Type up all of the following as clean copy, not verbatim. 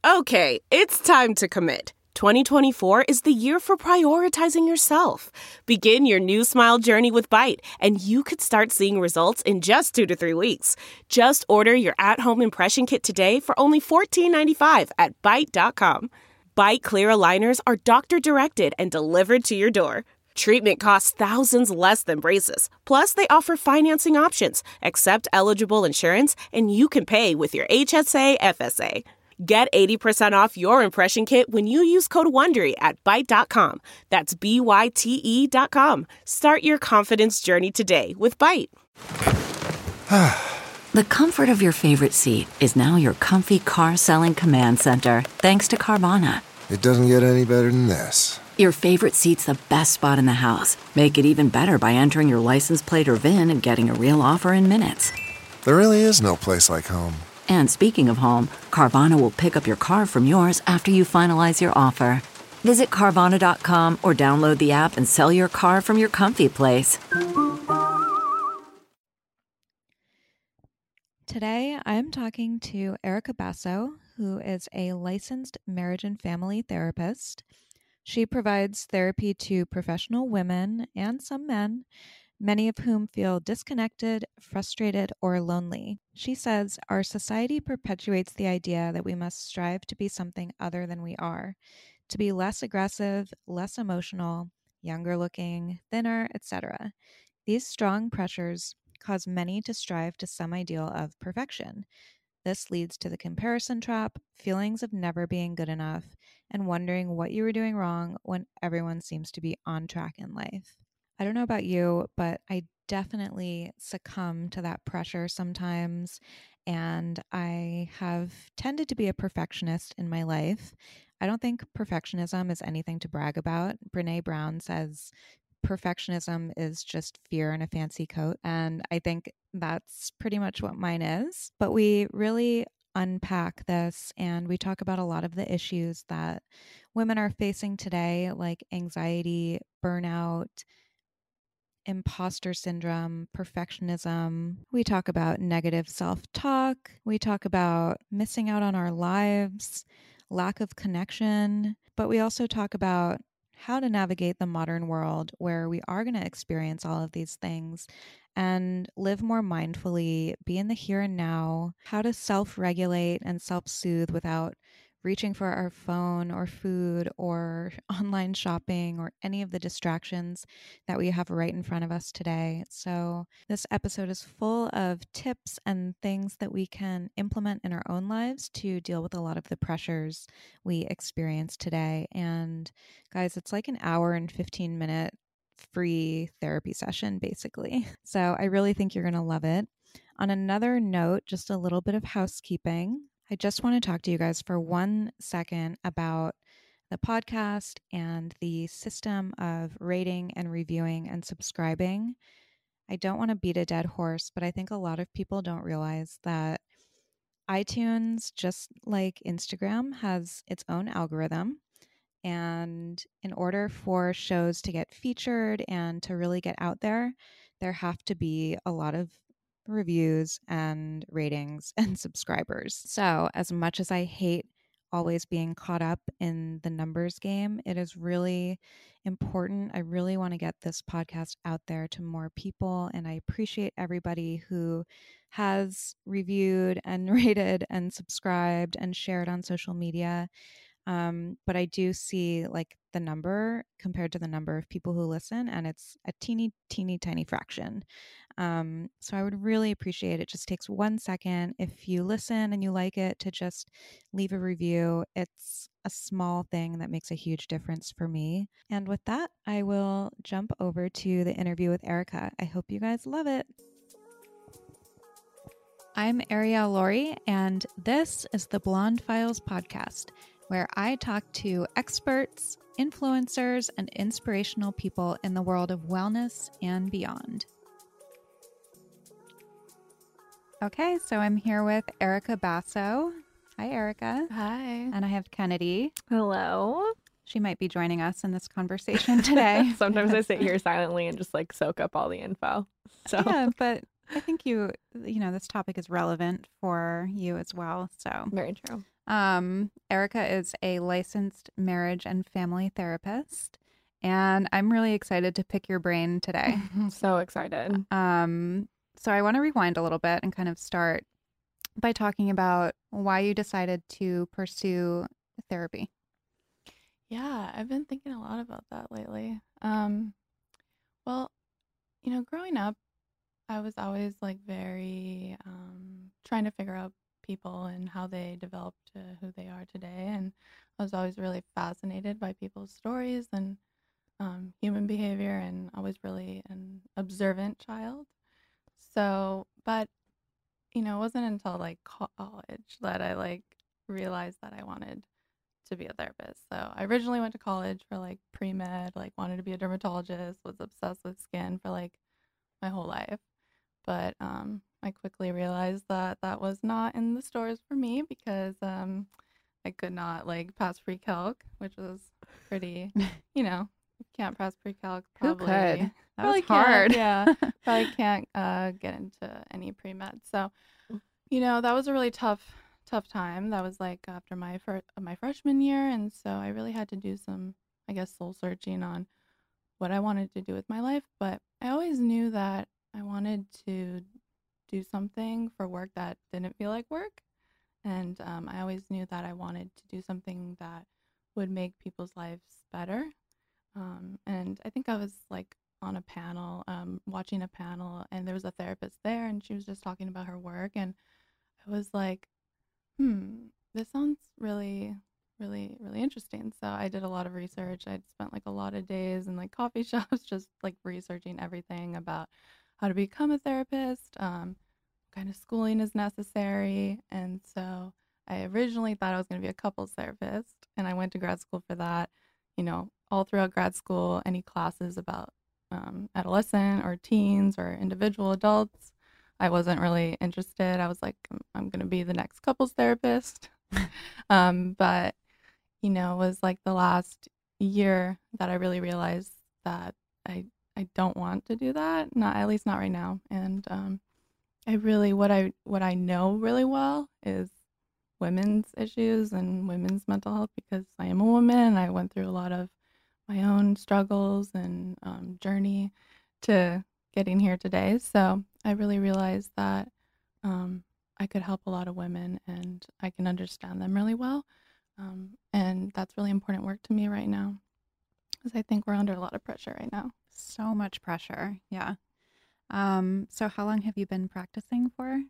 Okay, it's time to commit. 2024 is the year for prioritizing yourself. Begin your new smile journey with Byte, and you could start seeing results in just 2 to 3 weeks. Just order your at-home impression kit today for only $14.95 at Byte.com. Byte Clear aligners are doctor-directed and delivered to your door. Treatment costs thousands less than braces. Plus, they offer financing options, accept eligible insurance, and you can pay with your HSA FSA. Get 80% off your impression kit when you use code WONDERY at Byte.com. That's BYTE.com. Start your confidence journey today with Byte. The comfort of your favorite seat is now your comfy car selling command center, thanks to Carvana. It doesn't get any better than this. Your favorite seat's the best spot in the house. Make it even better by entering your license plate or VIN and getting a real offer in minutes. There really is no place like home. And speaking of home, Carvana will pick up your car from yours after you finalize your offer. Visit Carvana.com or download the app and sell your car from your comfy place. Today, I'm talking to Erica Basso, who is a licensed marriage and family therapist. She provides therapy to professional women and some men, many of whom feel disconnected, frustrated, or lonely. She says our society perpetuates the idea that we must strive to be something other than we are, to be less aggressive, less emotional, younger looking, thinner, etc. These strong pressures cause many to strive to some ideal of perfection. This leads to the comparison trap, feelings of never being good enough, and wondering what you were doing wrong when everyone seems to be on track in life. I don't know about you, but I definitely succumb to that pressure sometimes, and I have tended to be a perfectionist in my life. I don't think perfectionism is anything to brag about. Brené Brown says perfectionism is just fear in a fancy coat, and I think that's pretty much what mine is. But we really unpack this and we talk about a lot of the issues that women are facing today, like anxiety, burnout, imposter syndrome, perfectionism. We talk about negative self-talk. We talk about missing out on our lives, lack of connection, but we also talk about how to navigate the modern world where we are going to experience all of these things and live more mindfully, be in the here and now, how to self-regulate and self-soothe without reaching for our phone or food or online shopping or any of the distractions that we have right in front of us today. So this episode is full of tips and things that we can implement in our own lives to deal with a lot of the pressures we experience today. And guys, it's like an hour and 15-minute free therapy session, basically. So I really think you're going to love it. On another note, just a little bit of housekeeping. I just want to talk to you guys for 1 second about the podcast and the system of rating and reviewing and subscribing. I don't want to beat a dead horse, but I think a lot of people don't realize that iTunes, just like Instagram, has its own algorithm. And in order for shows to get featured and to really get out there have to be a lot of reviews and ratings and subscribers. So as much as I hate always being caught up in the numbers game, it is really important. I really want to get this podcast out there to more people, and I appreciate everybody who has reviewed and rated and subscribed and shared on social media. But I do see like the number compared to the number of people who listen, and it's a teeny tiny fraction. So I would really appreciate it. Just takes 1 second if you listen and you like it to just leave a review. It's a small thing that makes a huge difference for me. And with that, I will jump over to the interview with Erica. I hope you guys love it. I'm Ariel Laurie, and this is the Blonde Files podcast, where I talk to experts, influencers, and inspirational people in the world of wellness and beyond. Okay, so I'm here with Erica Basso. Hi, Erica. Hi. And I have Kennedy. Hello. She might be joining us in this conversation today. Sometimes I sit here silently and just like soak up all the info. So yeah, but I think you know, this topic is relevant for you as well. So very true. Erica is a licensed marriage and family therapist, and I'm really excited to pick your brain today. I'm so excited. So I want to rewind a little bit and kind of start by talking about why you decided to pursue therapy. Yeah, I've been thinking a lot about that lately. Well, growing up, I was always like very trying to figure out people and how they developed to who they are today. And I was always really fascinated by people's stories and human behavior, and always really an observant child. So, but it wasn't until like college that I like realized that I wanted to be a therapist. So I originally went to college for like pre-med, like wanted to be a dermatologist, was obsessed with skin for like my whole life. But I quickly realized that that was not in the stores for me because I could not like pass pre-calc, which was pretty, can't pass pre-calc probably. Who could? That Probably was hard. Yeah, probably can't get into any pre-med. So, that was a really tough time. That was like after my freshman year, and so I really had to do some, I guess, soul searching on what I wanted to do with my life. But I always knew that I wanted to do something for work that didn't feel like work, and I always knew that I wanted to do something that would make people's lives better. And I think I was like on a panel, watching a panel, and there was a therapist there, and she was just talking about her work, and I was like, this sounds really, really, really interesting. So I did a lot of research. I'd spent like a lot of days in like coffee shops, just like researching everything about how to become a therapist, what kind of schooling is necessary. And so I originally thought I was going to be a couples therapist, and I went to grad school for that. All throughout grad school, any classes about adolescent or teens or individual adults, I wasn't really interested. I was like, I'm going to be the next couples therapist. But, it was like the last year that I really realized that I don't want to do that. At least not right now. And I really, what I know really well is women's issues and women's mental health, because I am a woman and I went through a lot of my own struggles and journey to getting here today. So I really realized that I could help a lot of women and I can understand them really well. And that's really important work to me right now, because I think we're under a lot of pressure right now. So much pressure. Yeah. So how long have you been practicing for?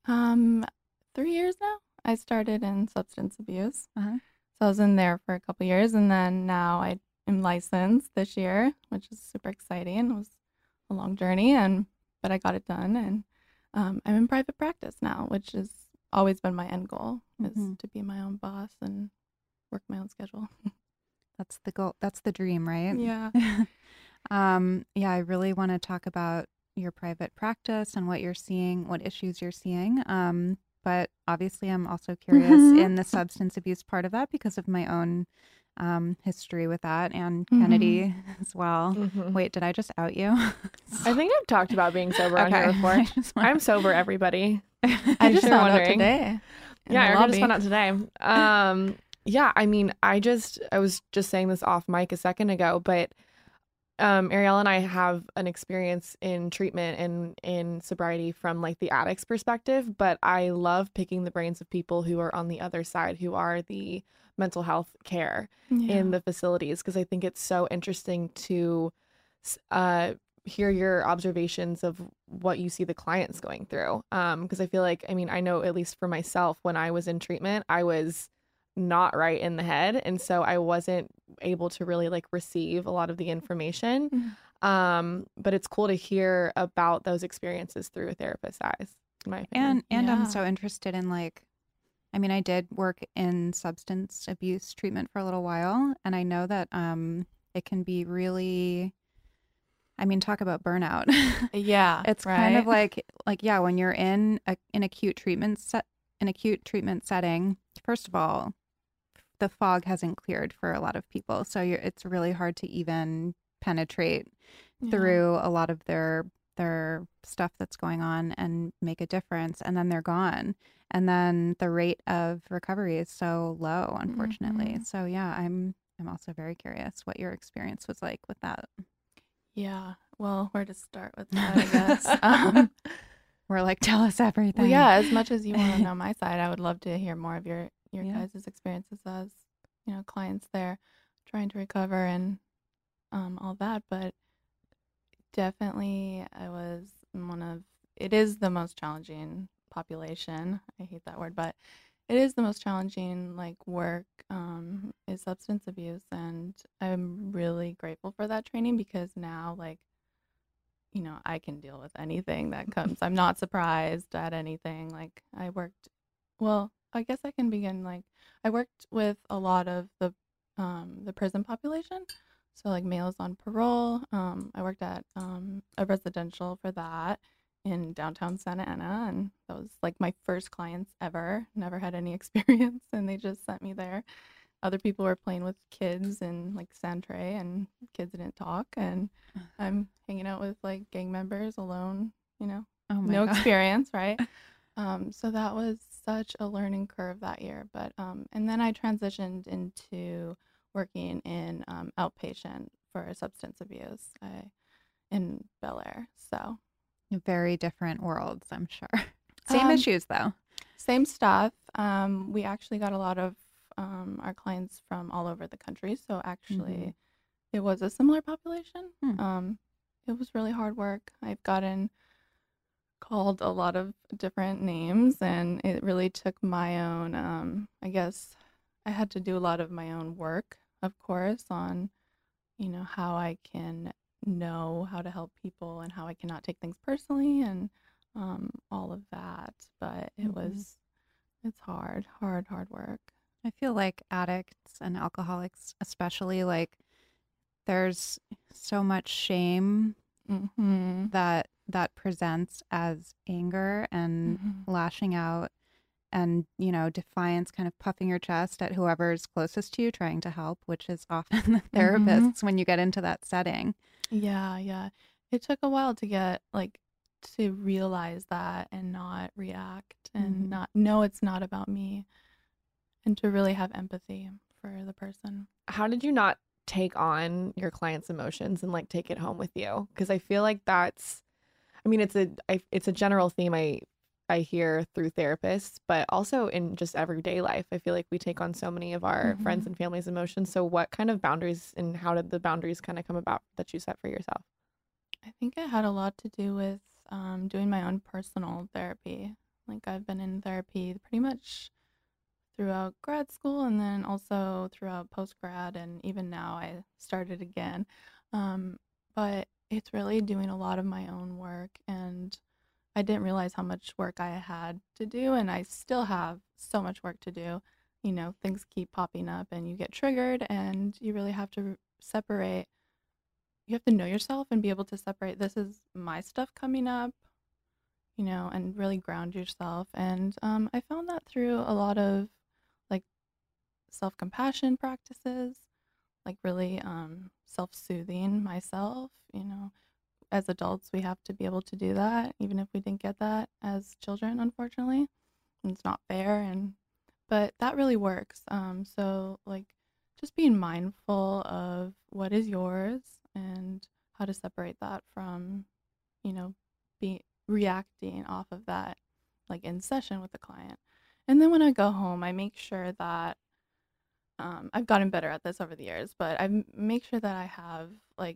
3 years now. I started in substance abuse. So I was in there for a couple years, and then now I am licensed this year, which is super exciting. It was a long journey, but I got it done, and I'm in private practice now, which has always been my end goal, is to be my own boss and work my own schedule. That's the goal. That's the dream, right? Yeah. Yeah, I really want to talk about your private practice and what you're seeing, what issues you're seeing. But obviously I'm also curious in the substance abuse part of that because of my own history with that, and Kennedy as well. Wait, did I just out you? I think I've talked about being sober on here before. I'm sober, everybody. I just found out today. Yeah, Erica just found out today. Yeah, I mean, I was just saying this off mic a second ago, but Ariel and I have an experience in treatment and in sobriety from like the addict's perspective, but I love picking the brains of people who are on the other side, who are the mental health care in the facilities, because I think it's so interesting to hear your observations of what you see the clients going through. Because I feel like, I mean, I know at least for myself, when I was in treatment, I was not right in the head, and so I wasn't able to really like receive a lot of the information. But it's cool to hear about those experiences through a therapist's eyes, in my opinion. And I'm so interested in like, I mean, I did work in substance abuse treatment for a little while, and I know that it can be really, I mean, talk about burnout. Yeah, it's right? kind of like yeah, when you're in an acute treatment setting, first of all, the fog hasn't cleared for a lot of people, so it's really hard to even penetrate through a lot of their stuff that's going on and make a difference, and then they're gone. And then the rate of recovery is so low, unfortunately. Mm-hmm. So yeah, I'm also very curious what your experience was like with that. Yeah. Well, where to start with that, I guess. We're like, tell us everything. Well, yeah, as much as you want to know my side, I would love to hear more of your Yeah. guys' experiences as, clients there trying to recover and all that. But definitely it is the most challenging population. I hate that word, but it is the most challenging work is substance abuse. And I'm really grateful for that training because now I can deal with anything that comes. I'm not surprised at anything. I guess I can begin I worked with a lot of the prison population. So males on parole. I worked at a residential for that in downtown Santa Ana, and that was my first clients ever. Never had any experience, and they just sent me there. Other people were playing with kids in Santray, and kids didn't talk, and I'm hanging out with gang members alone, Oh my no God. experience, right? So that was such a learning curve that year. But and then I transitioned into working in outpatient for substance abuse in Bel Air. So Very different worlds, I'm sure. Same Um, issues though. same stuff. We actually got a lot of our clients from all over the country. So actually, it was a similar population. It was really hard work. I've gotten called a lot of different names, and it really took my own, I guess I had to do a lot of my own work, of course, on, how I can know how to help people and how I cannot take things personally and all of that. But it's hard work. I feel like addicts and alcoholics, especially, there's so much shame Mm-hmm. that presents as anger and Mm-hmm. lashing out and, defiance, kind of puffing your chest at whoever's closest to you trying to help, which is often the therapists when you get into that setting. Yeah. It took a while to get to realize that and not react and not know it's not about me and to really have empathy for the person. How did you not take on your client's emotions and take it home with you? Because I feel like it's a general theme I hear through therapists, but also in just everyday life. I feel like we take on so many of our friends and family's emotions. So what kind of boundaries and how did the boundaries kind of come about that you set for yourself? I think it had a lot to do with doing my own personal therapy. I've been in therapy pretty much throughout grad school and then also throughout post grad, and even now I started again. But it's really doing a lot of my own work, and I didn't realize how much work I had to do, and I still have so much work to do. Things keep popping up and you get triggered, and you really have to separate. You have to know yourself and be able to separate, this is my stuff coming up, and really ground yourself. And I found that through a lot of self-compassion practices, really self-soothing myself. As adults, we have to be able to do that, even if we didn't get that as children, unfortunately. And it's not fair, but that really works. So just being mindful of what is yours and how to separate that from, be reacting off of that, in session with the client. And then when I go home, I make sure that I've gotten better at this over the years, but make sure that I have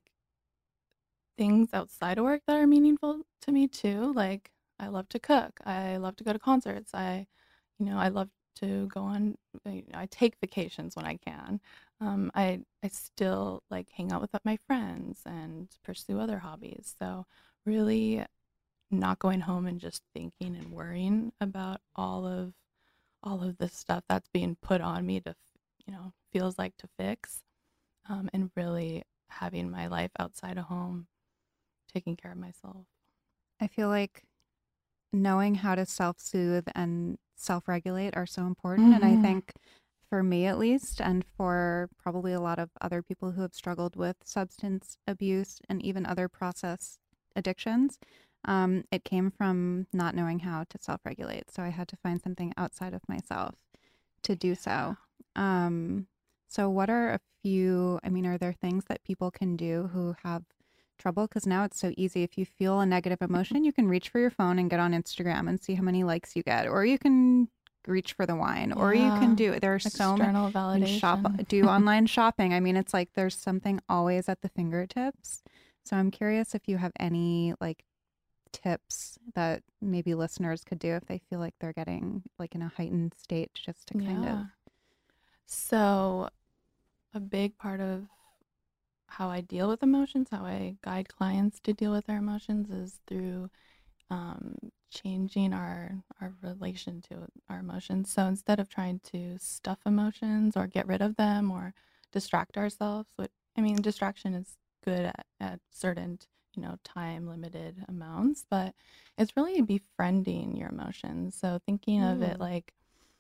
things outside of work that are meaningful to me too. I love to cook. I love to go to concerts. I love to go on. I take vacations when I can. I still hang out with my friends and pursue other hobbies. So really, not going home and just thinking and worrying about all of this stuff that's being put on me to, feels like to fix, and really having my life outside of home, taking care of myself. I feel like knowing how to self-soothe and self-regulate are so important. And I think for me at least, and for probably a lot of other people who have struggled with substance abuse and even other process addictions, It came from not knowing how to self-regulate. So I had to find something outside of myself to do so. So what are a few, I mean, are there things that people can do who have trouble? Because now it's so easy. If you feel a negative emotion, you can reach for your phone and get on Instagram and see how many likes you get, or you can reach for the wine, or you can do, there are so many, external validation. do online shopping. I mean, it's like there's something always at the fingertips. So I'm curious if you have any like tips that maybe listeners could do if they feel like they're getting like in a heightened state, just to kind of. So a big part of how I deal with emotions, how I guide clients to deal with their emotions, is through changing our relation to our emotions. So instead of trying to stuff emotions or get rid of them or distract ourselves, distraction is good at certain, time limited amounts, but it's really befriending your emotions. So thinking of it like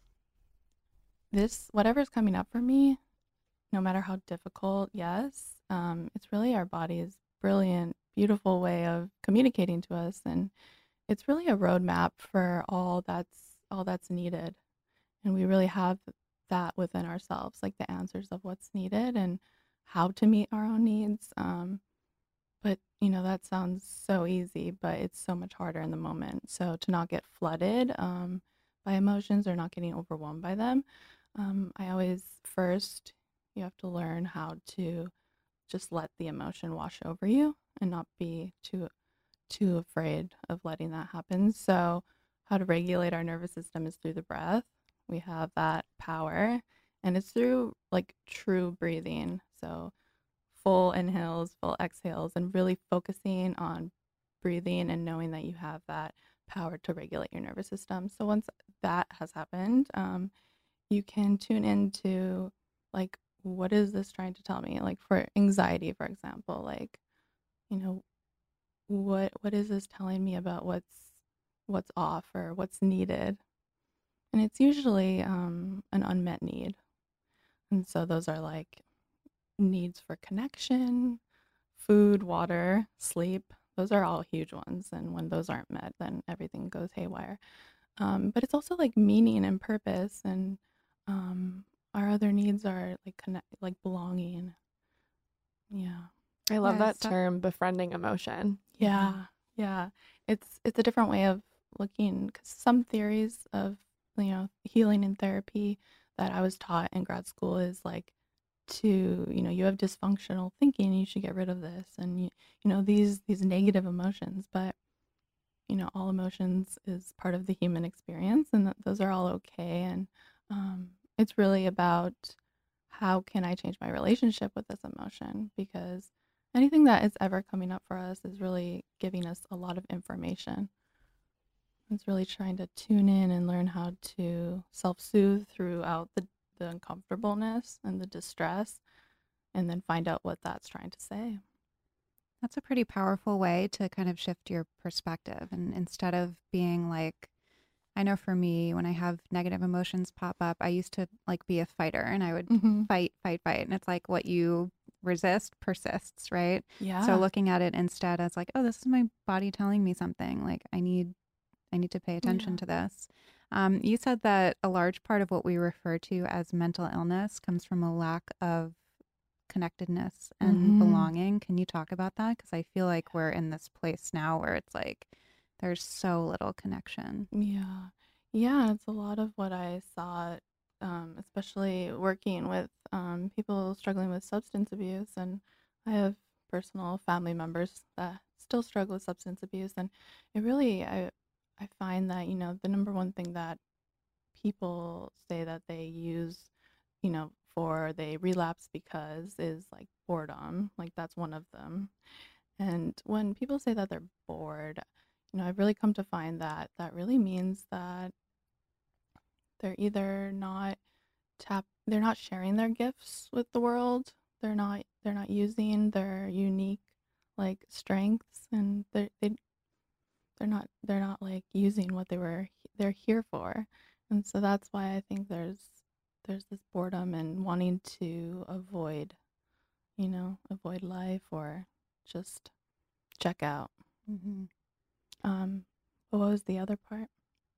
this, whatever's coming up for me, no matter how difficult, yes, it's really our body's brilliant, beautiful way of communicating to us, and it's really a roadmap for all that's needed. And we really have that within ourselves, like the answers of what's needed and how to meet our own needs. But that sounds so easy, but it's so much harder in the moment. So to not get flooded by emotions or not getting overwhelmed by them, I always first, you have to learn how to just let the emotion wash over you and not be too afraid of letting that happen. So how to regulate our nervous system is through the breath. We have that power, and it's through like true breathing. So full inhales, full exhales, and really focusing on breathing and knowing that you have that power to regulate your nervous system. So once that has happened, you can tune into like, what is this trying to tell me? Like for anxiety, for example, like, what is this telling me about what's off or what's needed? And it's usually an unmet need. And so those are like needs for connection, food, water, sleep. Those are all huge ones. And when those aren't met, then everything goes haywire. But it's also like meaning and purpose, and our other needs are like belonging. Yeah. I love that term, befriending emotion. Yeah. Yeah. It's a different way of looking, because some theories of, healing and therapy that I was taught in grad school is like you have dysfunctional thinking, you should get rid of this, and these negative emotions, but all emotions is part of the human experience, and those are all okay. And it's really about how can I change my relationship with this emotion, because anything that is ever coming up for us is really giving us a lot of information. It's really trying to tune in and learn how to self-soothe throughout the uncomfortableness and the distress, and then find out what that's trying to say. That's a pretty powerful way to kind of shift your perspective. And instead of being like, I know for me, when I have negative emotions pop up, I used to like be a fighter, and I would fight. And it's like what you resist persists, right? Yeah. So looking at it instead as like, oh, this is my body telling me something. Like I need to pay attention to this. You said that a large part of what we refer to as mental illness comes from a lack of connectedness and belonging. Can you talk about that? Because I feel like we're in this place now where it's like there's so little connection. Yeah, it's a lot of what I saw, especially working with people struggling with substance abuse. And I have personal family members that still struggle with substance abuse. And it really, I find that, the number one thing that people say that they use, for they relapse because is like boredom. Like that's one of them. And when people say that they're bored, I've really come to find that that really means that they're either they're not sharing their gifts with the world. They're not using their unique like strengths, and they're not like using what they're here for. And so that's why I think there's this boredom and wanting to avoid life or just check out. But what was the other part?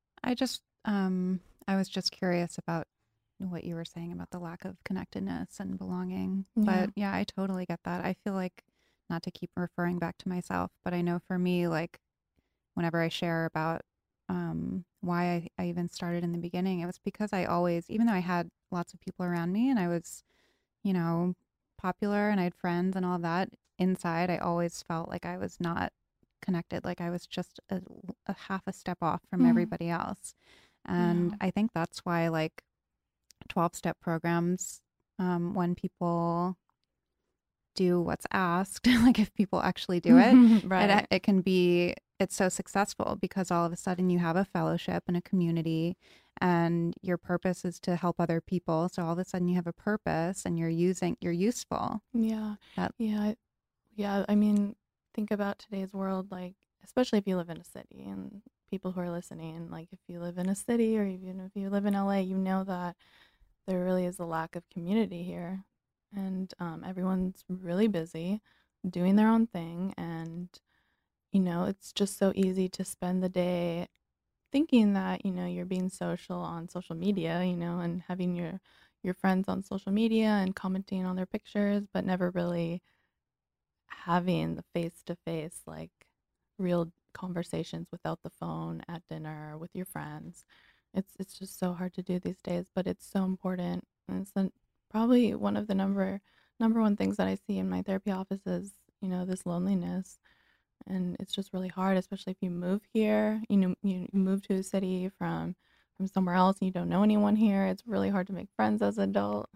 I was just curious about what you were saying about the lack of connectedness and belonging. Yeah. But yeah, I totally get that. I feel like, not to keep referring back to myself, but I know for me, like whenever I share about why I even started in the beginning, it was because I always, even though I had lots of people around me and I was, you know, popular and I had friends and all of that, inside I always felt like I was not connected, like I was just a half a step off from everybody else. And I think that's why like 12-step programs, when people do what's asked, like if people actually do it, Right. it can be, it's so successful because all of a sudden you have a fellowship and a community and your purpose is to help other people. So all of a sudden you have a purpose and you're useful. Yeah. That- Yeah. I mean, think about today's world, like, especially if you live in a city and people who are listening, like if you live in a city or even if you live in LA, you know that there really is a lack of community here. And everyone's really busy doing their own thing. And, it's just so easy to spend the day thinking that, you're being social on social media, and having your friends on social media and commenting on their pictures, but never really having the face-to-face, like real conversations without the phone at dinner with your friends. It's just so hard to do these days, but it's so important. And it's probably one of the number one things that I see in my therapy office is, this loneliness. And it's just really hard, especially if you move here, you move to a city from somewhere else and you don't know anyone here. It's really hard to make friends as an adult.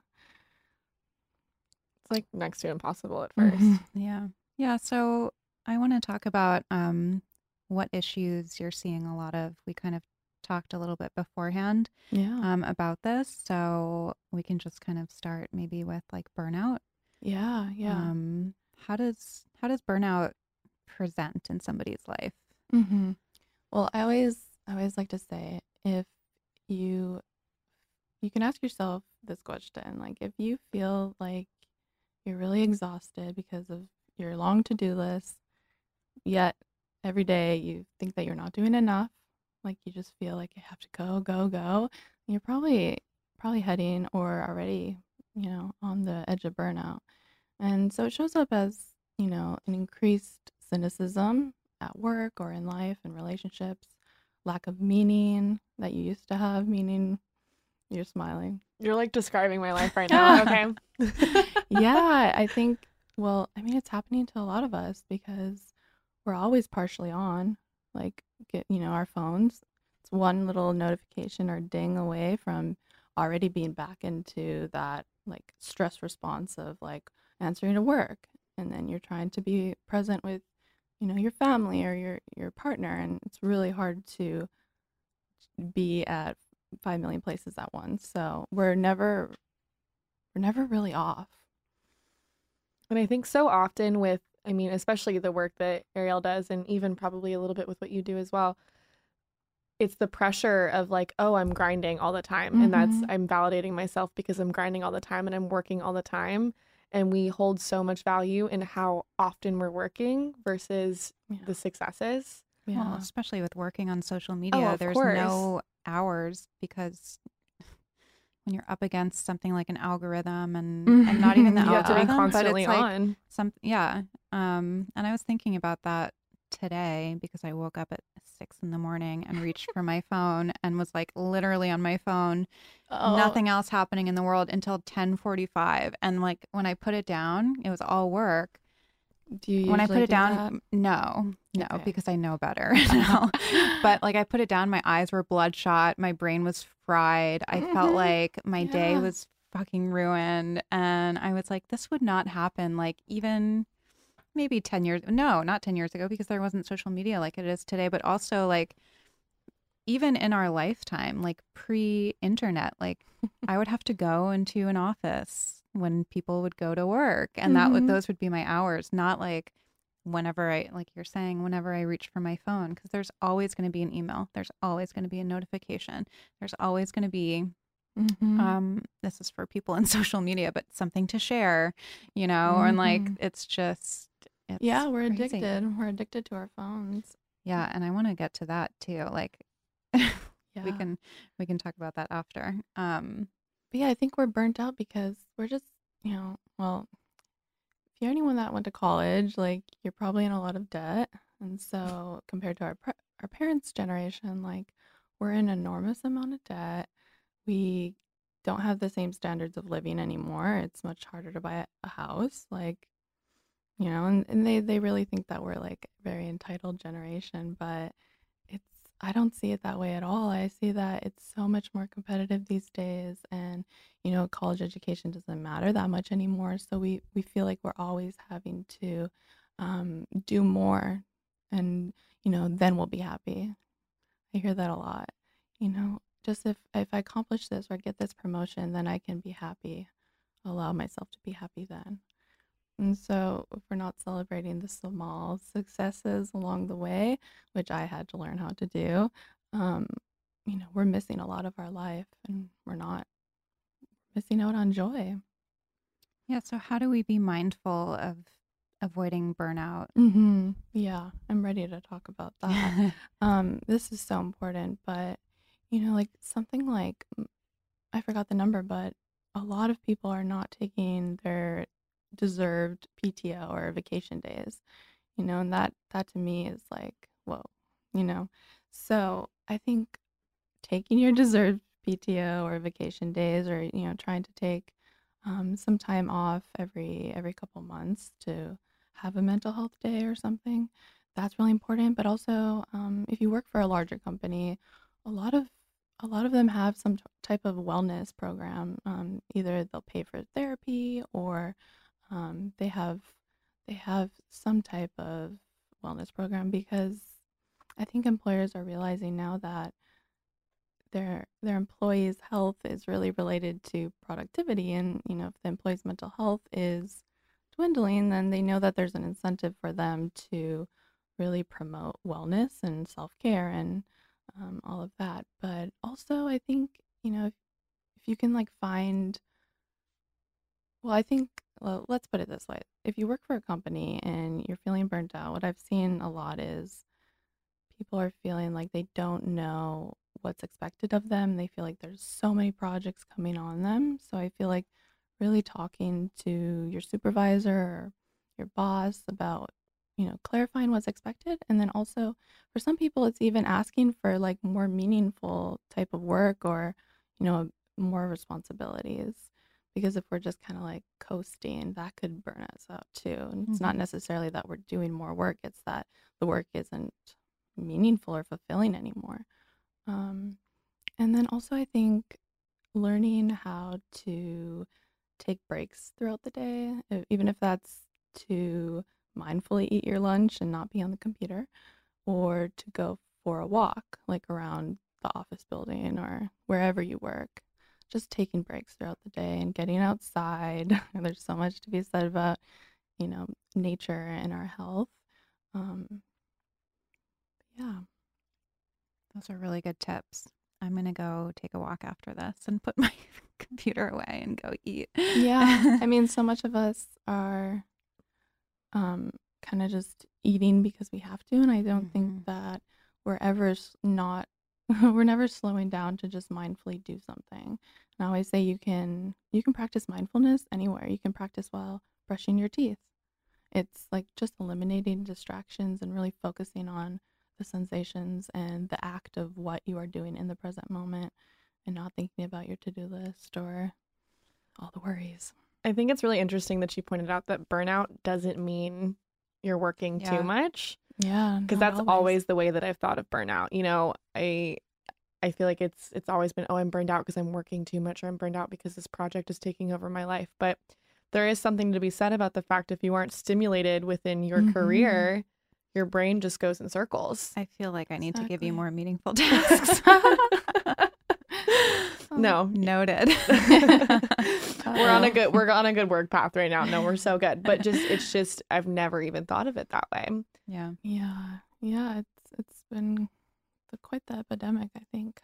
It's like next to impossible at first. Yeah. Yeah. So I want to talk about what issues you're seeing a lot of. We kind of talked a little bit beforehand about this. So we can just kind of start maybe with like burnout. Yeah. How does burnout present in somebody's life? Well, I always like to say, if you can ask yourself this question, like if you feel like you're really exhausted because of your long to-do list, yet every day you think that you're not doing enough, like you just feel like you have to go, you're probably heading or already, on the edge of burnout. And so it shows up as, an increased cynicism at work or in life and relationships, lack of meaning that you used to have, meaning. You're smiling. You're like describing my life right now. Okay. Yeah, I think, well, I mean, it's happening to a lot of us because we're always partially on, like, our phones. It's one little notification or ding away from already being back into that, like, stress response of, like, answering to work. And then you're trying to be present with, your family or your partner. And it's really hard to be at 5 million places at once. So we're never really off. And I think so often with, I mean, especially the work that Ariel does, and even probably a little bit with what you do as well, it's the pressure of like, oh, I'm grinding all the time. And I'm validating myself because I'm grinding all the time and I'm working all the time. And we hold so much value in how often we're working versus the successes. Yeah. Well, especially with working on social media, there's no hours, because when you're up against something like an algorithm and not even the you have to be algorithm, constantly but it's on. And I was thinking about that today because I woke up at 6 a.m. and reached for my phone and was like literally on my phone, nothing else happening in the world until 10:45. And like when I put it down, it was all work. Do you when I put it down, that? no, Okay. because I know better now. But like I put it down, my eyes were bloodshot, my brain was fried. I felt like my day was fucking ruined, and I was like, this would not happen. Like even maybe 10 years, no, not 10 years ago, because there wasn't social media like it is today. But also like even in our lifetime, like pre-internet, like I would have to go into an office when people would go to work, and those would be my hours, not like whenever I, like you're saying, whenever I reach for my phone, because there's always going to be an email, there's always going to be a notification, there's always going to be this is for people in social media, but something to share, and like it's just we're crazy. addicted to our phones. Yeah, and I want to get to that too. Like we Yeah. can talk about that after. But yeah, I think we're burnt out because we're just, well, if you're anyone that went to college, like you're probably in a lot of debt. And so compared to our parents' generation, like we're in an enormous amount of debt. We don't have the same standards of living anymore. It's much harder to buy a house. Like, and they really think that we're like a very entitled generation, but it's I don't see it that way at all. I see that it's so much more competitive these days, and college education doesn't matter that much anymore. So we feel like we're always having to do more, and then we'll be happy. I hear that a lot. Just if I accomplish this or get this promotion, then I can be happy. Allow myself to be happy then. And so, if we're not celebrating the small successes along the way, which I had to learn how to do, um, we're missing a lot of our life and we're not missing out on joy. Yeah, so how do we be mindful of avoiding burnout? Yeah, I'm ready to talk about that. This is so important, but like something like I forgot the number, but a lot of people are not taking their deserved PTO or vacation days, and that to me is like, whoa, you know. So I think taking your deserved PTO or vacation days, or trying to take some time off every couple months to have a mental health day or something, that's really important. But also, if you work for a larger company, a lot of a lot of them have some type of wellness program. Either they'll pay for therapy, or they have some type of wellness program, because I think employers are realizing now that their employees' health is really related to productivity, and if the employee's mental health is dwindling, then they know that there's an incentive for them to really promote wellness and self-care and all of that. But also, I think if you can like find, well, I think, well, let's put it this way: if you work for a company and you're feeling burnt out, what I've seen a lot is people are feeling like they don't know what's expected of them. They feel like there's so many projects coming on them. So I feel like really talking to your supervisor or your boss about, clarifying what's expected. And then also for some people, it's even asking for like more meaningful type of work, or, more responsibilities. Because if we're just kind of like coasting, that could burn us out too. And it's not necessarily that we're doing more work, it's that the work isn't meaningful or fulfilling anymore. And then also, I think learning how to take breaks throughout the day, even if that's to mindfully eat your lunch and not be on the computer, or to go for a walk, like around the office building or wherever you work. Just taking breaks throughout the day and getting outside. There's so much to be said about, nature and our health. Yeah. Those are really good tips. I'm going to go take a walk after this and put my computer away and go eat. Yeah. I mean, so much of us are kind of just eating because we have to. And I don't think that we're ever not, we're never slowing down to just mindfully do something. And I always say you can practice mindfulness anywhere. You can practice while brushing your teeth. It's like just eliminating distractions and really focusing on the sensations and the act of what you are doing in the present moment, and not thinking about your to-do list or all the worries. I think it's really interesting that you pointed out that burnout doesn't mean you're working too much. Yeah, because that's always the way that I've thought of burnout. I feel like it's always been, oh, I'm burned out because I'm working too much, or I'm burned out because this project is taking over my life. But there is something to be said about the fact if you aren't stimulated within your career, your brain just goes in circles. I feel like I need to give you more meaningful tasks. No. Noted. We're on a good work path right now. No, we're so good. But it's just I've never even thought of it that way. Yeah. Yeah. It's been quite the epidemic, I think.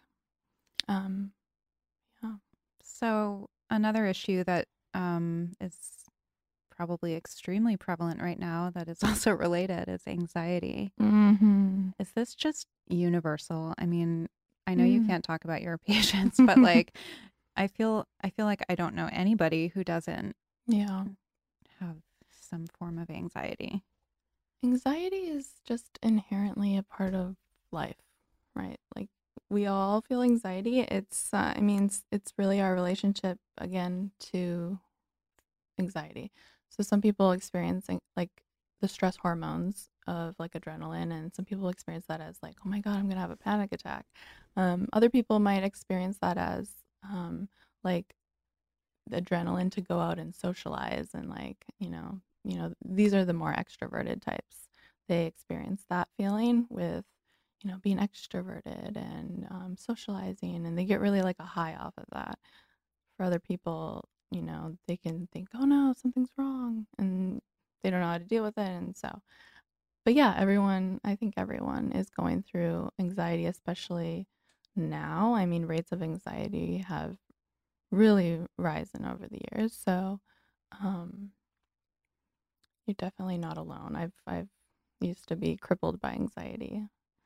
Yeah. So another issue that is probably extremely prevalent right now that is also related is anxiety. Mm-hmm. Is this just universal? I mean, I know you Mm. can't talk about your patients, but like I feel like I don't know anybody who doesn't Yeah. have some form of anxiety. Anxiety is just inherently a part of life, right? Like we all feel anxiety. I mean, it's really our relationship again to anxiety. So some people experiencing like the stress hormones of like adrenaline, and some people experience that as like, oh my God, I'm gonna have a panic attack. Other people might experience that as like the adrenaline to go out and socialize and like these are the more extroverted types. They experience that feeling with being extroverted and socializing, and they get really like a high off of that. For other people, they can think, oh no, something's wrong, and they don't know how to deal with it. And so, but yeah, I think everyone is going through anxiety, especially now. I mean, rates of anxiety have really risen over the years. So, um, you're definitely not alone. I've used to be crippled by anxiety.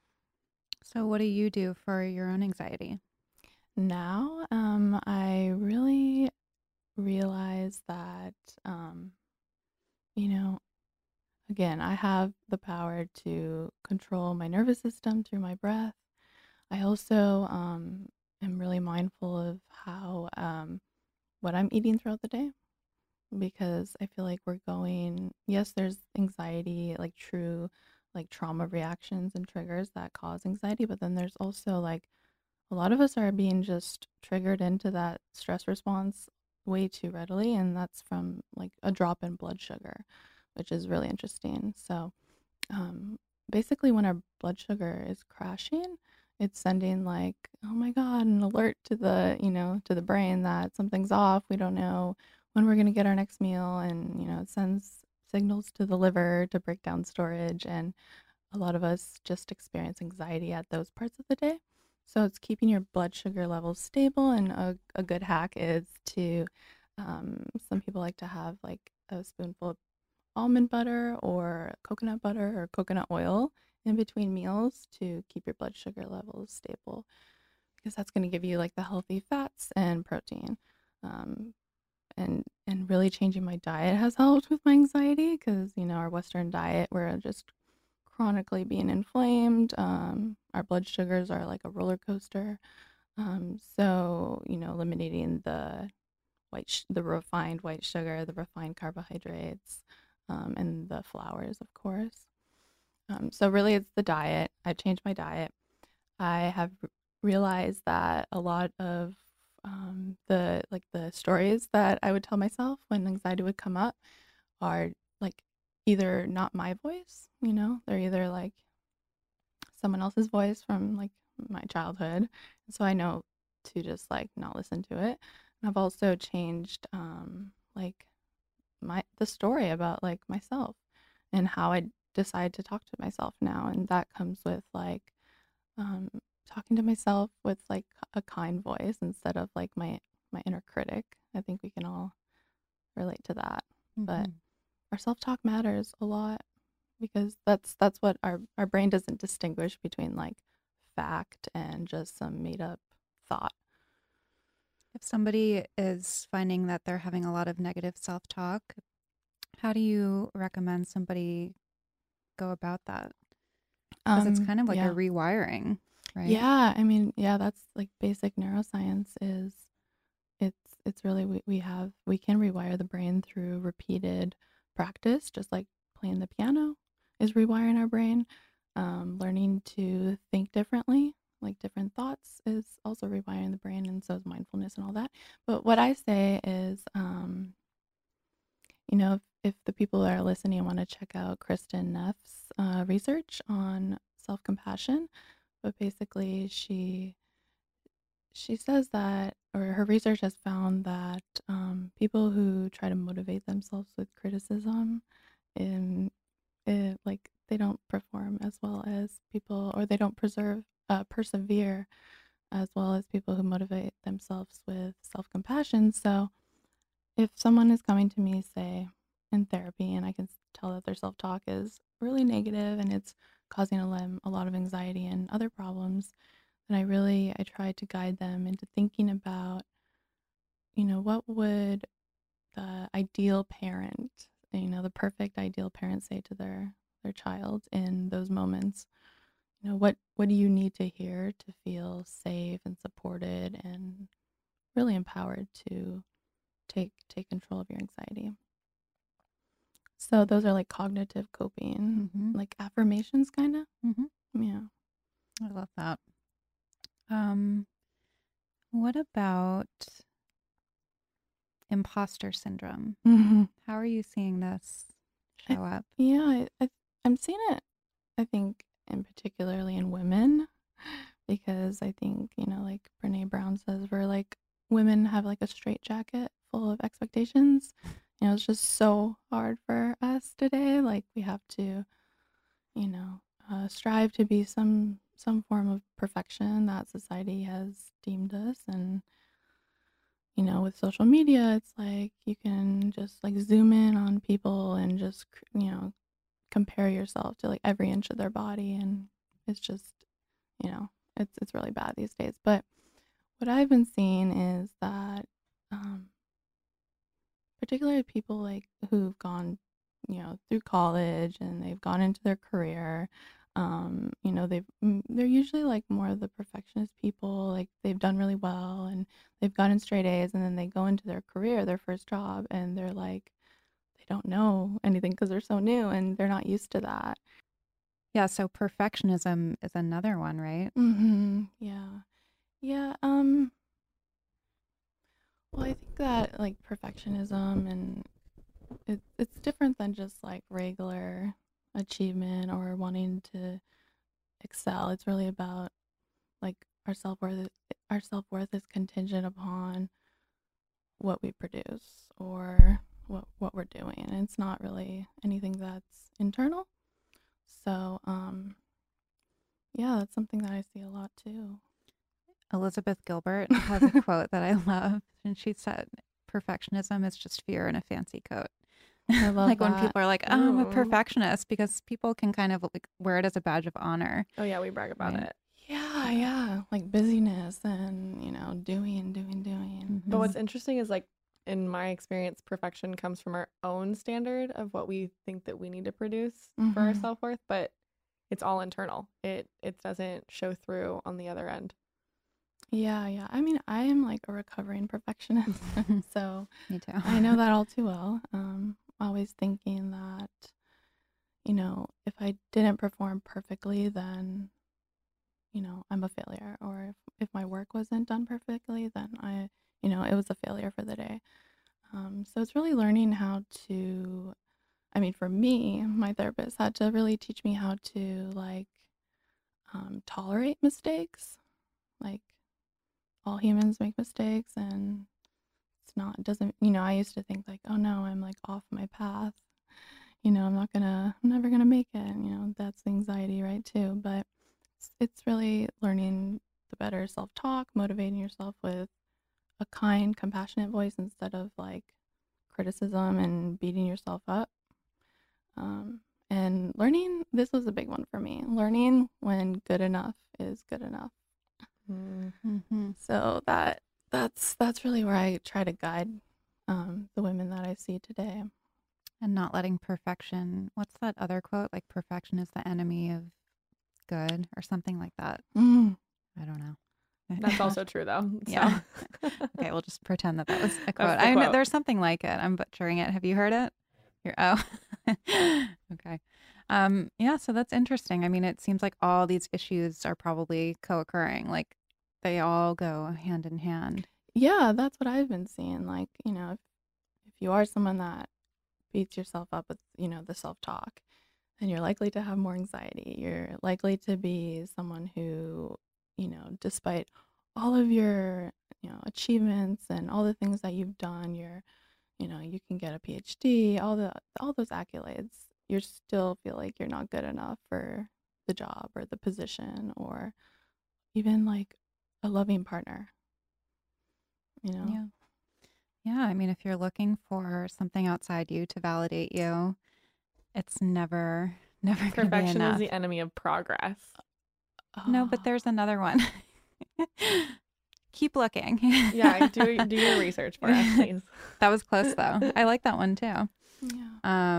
So what do you do for your own anxiety? Now, I really realize that, um, you know, again, I have the power to control my nervous system through my breath. I also am really mindful of how what I'm eating throughout the day, because I feel like yes, there's anxiety, like true, like trauma reactions and triggers that cause anxiety, but then there's also like a lot of us are being just triggered into that stress response way too readily, and that's from like a drop in blood sugar, which is really interesting. So, um, basically, when our blood sugar is crashing, it's sending like, oh my God, an alert to the brain that something's off. We don't know when we're going to get our next meal. And, it sends signals to the liver to break down storage. And a lot of us just experience anxiety at those parts of the day. So it's keeping your blood sugar levels stable. And a good hack is some people like to have like a spoonful of almond butter or coconut butter or coconut oil in between meals to keep your blood sugar levels stable, because that's going to give you like the healthy fats and protein. Um, and really changing my diet has helped with my anxiety, because our Western diet, we're just chronically being inflamed. Our blood sugars are like a roller coaster. So eliminating the refined white sugar, the refined carbohydrates, and the flours, of course. So really, it's the diet. I've changed my diet. I have realized that a lot of the stories that I would tell myself when anxiety would come up are like either not my voice, they're either like someone else's voice from like my childhood. So I know to just like not listen to it. And I've also changed like the story about like myself and how I decide to talk to myself now. And that comes with like um talking to myself with like a kind voice instead of like my inner critic. I think we can all relate to that. But Mhm. our self-talk matters a lot, because that's what our brain doesn't distinguish between like fact and just some made up thought. If somebody is finding that they're having a lot of negative self-talk, how do you recommend somebody go about that? Because it's kind of like a Yeah. rewiring, right? Yeah, I mean, yeah, that's like basic neuroscience is it's really we can rewire the brain through repeated practice, just like playing the piano is rewiring our brain. Learning to think differently, like different thoughts, is also rewiring the brain, and so is mindfulness and all that. But what I say is, if the people that are listening want to check out Kristen Neff's research on self-compassion, but basically she says that, or her research has found that people who try to motivate themselves with criticism, in like they don't perform as well as people, or they don't persevere as well as people who motivate themselves with self-compassion. So if someone is coming to me, say, in therapy, and I can tell that their self-talk is really negative and it's causing them a lot of anxiety and other problems. And I try to guide them into thinking about, what would the ideal parent, the perfect ideal parent say to their child in those moments. What do you need to hear to feel safe and supported and really empowered to take control of your anxiety. So those are like cognitive coping, like affirmations kind of. Yeah. I love that. What about imposter syndrome? How are you seeing this show up? Yeah, I'm seeing it, I think, in particularly in women, because I think, like Brene Brown says, we're like, women have like a straitjacket full of expectations. It's just so hard for us today. Like we have to, strive to be some form of perfection that society has deemed us. And, with social media, it's like you can just like zoom in on people and just, compare yourself to like every inch of their body. And it's just, it's really bad these days. But what I've been seeing is that, particularly people like who've gone, through college and they've gone into their career, they're usually like more of the perfectionist people. Like they've done really well and they've gotten straight A's, and then they go into their career, their first job, and they're like, they don't know anything because they're so new and they're not used to that. Yeah, so perfectionism is another one, right? Yeah. Yeah. Well, I think that like perfectionism and it's different than just like regular achievement or wanting to excel. It's really about like our self-worth. Our self-worth is contingent upon what we produce or what we're doing. And it's not really anything that's internal. So, yeah, that's something that I see a lot too. Elizabeth Gilbert has a quote that I love, and she said, "Perfectionism is just fear in a fancy coat." I love like when that. people are like, "Oh, I'm a Ooh. perfectionist," because people can kind of like wear it as a badge of honor. Oh yeah, we brag about Right. it. Yeah, like busyness and doing. But what's interesting is like in my experience, perfection comes from our own standard of what we think that we need to produce for our self-worth, but it's all internal. It doesn't show through on the other end. Yeah. I mean, I am like a recovering perfectionist, so Me too. I know that all too well. Always thinking that, if I didn't perform perfectly, then, I'm a failure. Or if my work wasn't done perfectly, then it was a failure for the day. So it's really learning how to, I mean, for me, my therapist had to really teach me how to like tolerate mistakes. Like all humans make mistakes, and it doesn't, I used to think like, oh no, I'm like off my path. I'm never gonna make it. That's anxiety, right, too. But it's really learning the better self-talk, motivating yourself with a kind, compassionate voice instead of like criticism and beating yourself up. And learning, this was a big one for me, learning when good enough is good enough. So that's really where I try to guide the women that I see today. And not letting perfection. What's that other quote? Like perfection is the enemy of good, or something like that. I don't know. That's also true though. So. Yeah. Okay, we'll just pretend that was a quote. the I know quote. there's something like it. I'm butchering it. Have you heard it? Okay. Yeah, so that's interesting. I mean, it seems like all these issues are probably co-occurring. Like they all go hand in hand. Yeah, that's what I've been seeing. Like, if you are someone that beats yourself up with, the self-talk, then you're likely to have more anxiety. You're likely to be someone who, despite all of your, achievements and all the things that you've done, you can get a PhD, all those accolades, you still feel like you're not good enough for the job or the position or even like a loving partner. Yeah. Yeah, I mean, if you're looking for something outside you to validate you, it's never going to be Perfection is enough. the enemy of progress. No, but there's another one. Keep looking. Yeah, do your research for us, please. That was close though. I like that one too. Yeah.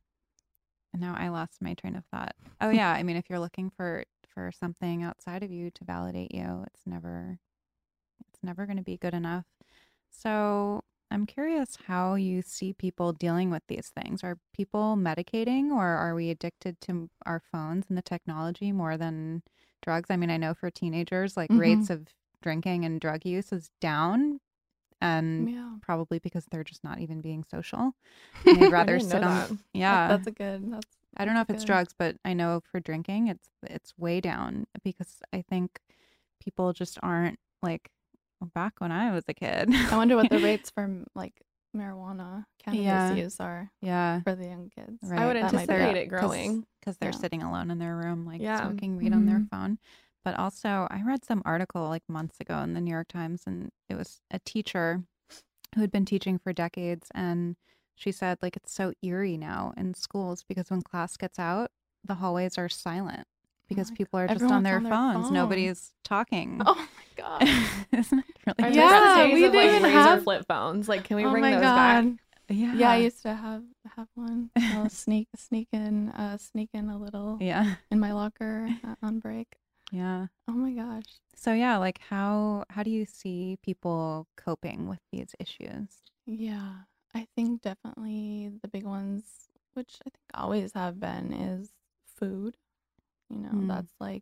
Now I lost my train of thought. Oh yeah, I mean, if you're looking for something outside of you to validate you, it's never going to be good enough. So I'm curious how you see people dealing with these things. Are people medicating, or are we addicted to our phones and the technology more than drugs? I mean, I know for teenagers, like rates of drinking and drug use is down, and probably because they're just not even being social. And they'd rather sit on. Yeah, that's a good. I don't know if it's drugs, but I know for drinking, it's way down because I think people just aren't like back when I was a kid. I wonder what the rates for like marijuana, cannabis use are. Yeah, for the young kids. Right. I would anticipate it growing because they're sitting alone in their room, like Yeah. smoking weed on their phone. But also, I read some article like months ago in the New York Times, and it was a teacher who had been teaching for decades, and she said like it's so eerie now in schools because when class gets out, the hallways are silent because people are just on their phones. Nobody's talking. Oh my god! Isn't it really? Yeah, we we didn't like even razor have flip phones. Like, can we Oh bring my those god! back? Yeah, I used to have one. I'll sneak in a little in my locker on break. Yeah. Oh my gosh. So yeah, like how do you see people coping with these issues? Yeah, I think definitely the big ones, which I think always have been, is food. You know, that's like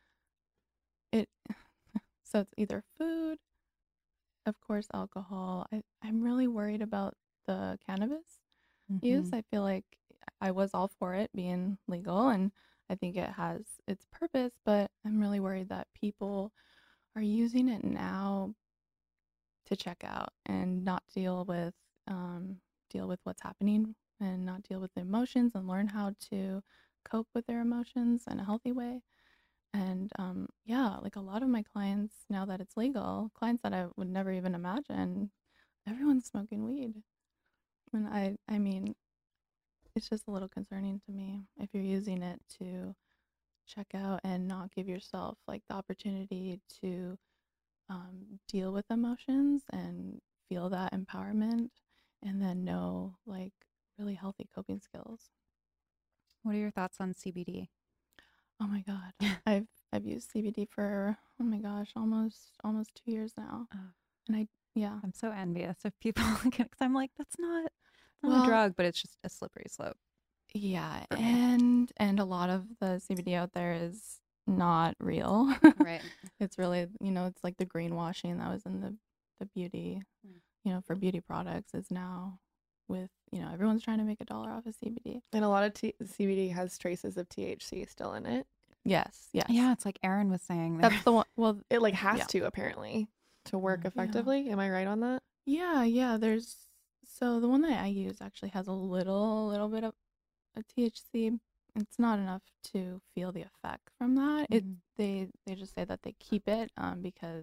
it. So it's either food, of course, alcohol. I'm really worried about the cannabis use. I feel like I was all for it being legal, and I think it has its purpose, but I'm really worried that people are using it now to check out and not deal with what's happening and not deal with the emotions and learn how to cope with their emotions in a healthy way. And like a lot of my clients, now that it's legal, clients that I would never even imagine, everyone's smoking weed. And I mean, it's just a little concerning to me if you're using it to check out and not give yourself like the opportunity to deal with emotions and feel that empowerment and then know like really healthy coping skills. What are your thoughts on CBD? Oh my god. I've used CBD for almost 2 years now. And I'm so envious of people because I'm like, that's not a drug, but it's just a slippery slope. Yeah, and a lot of the CBD out there is not real. Right. It's really, it's like the greenwashing that was in the beauty, for beauty products is now with, everyone's trying to make $1 off of CBD. And a lot of CBD has traces of THC still in it. Yes. Yeah, it's like Erin was saying. That's the one. Well, it like has to apparently to work effectively. Am I right on that? Yeah. So the one that I use actually has a little bit of a THC. It's not enough to feel the effect from that. They just say that they keep it because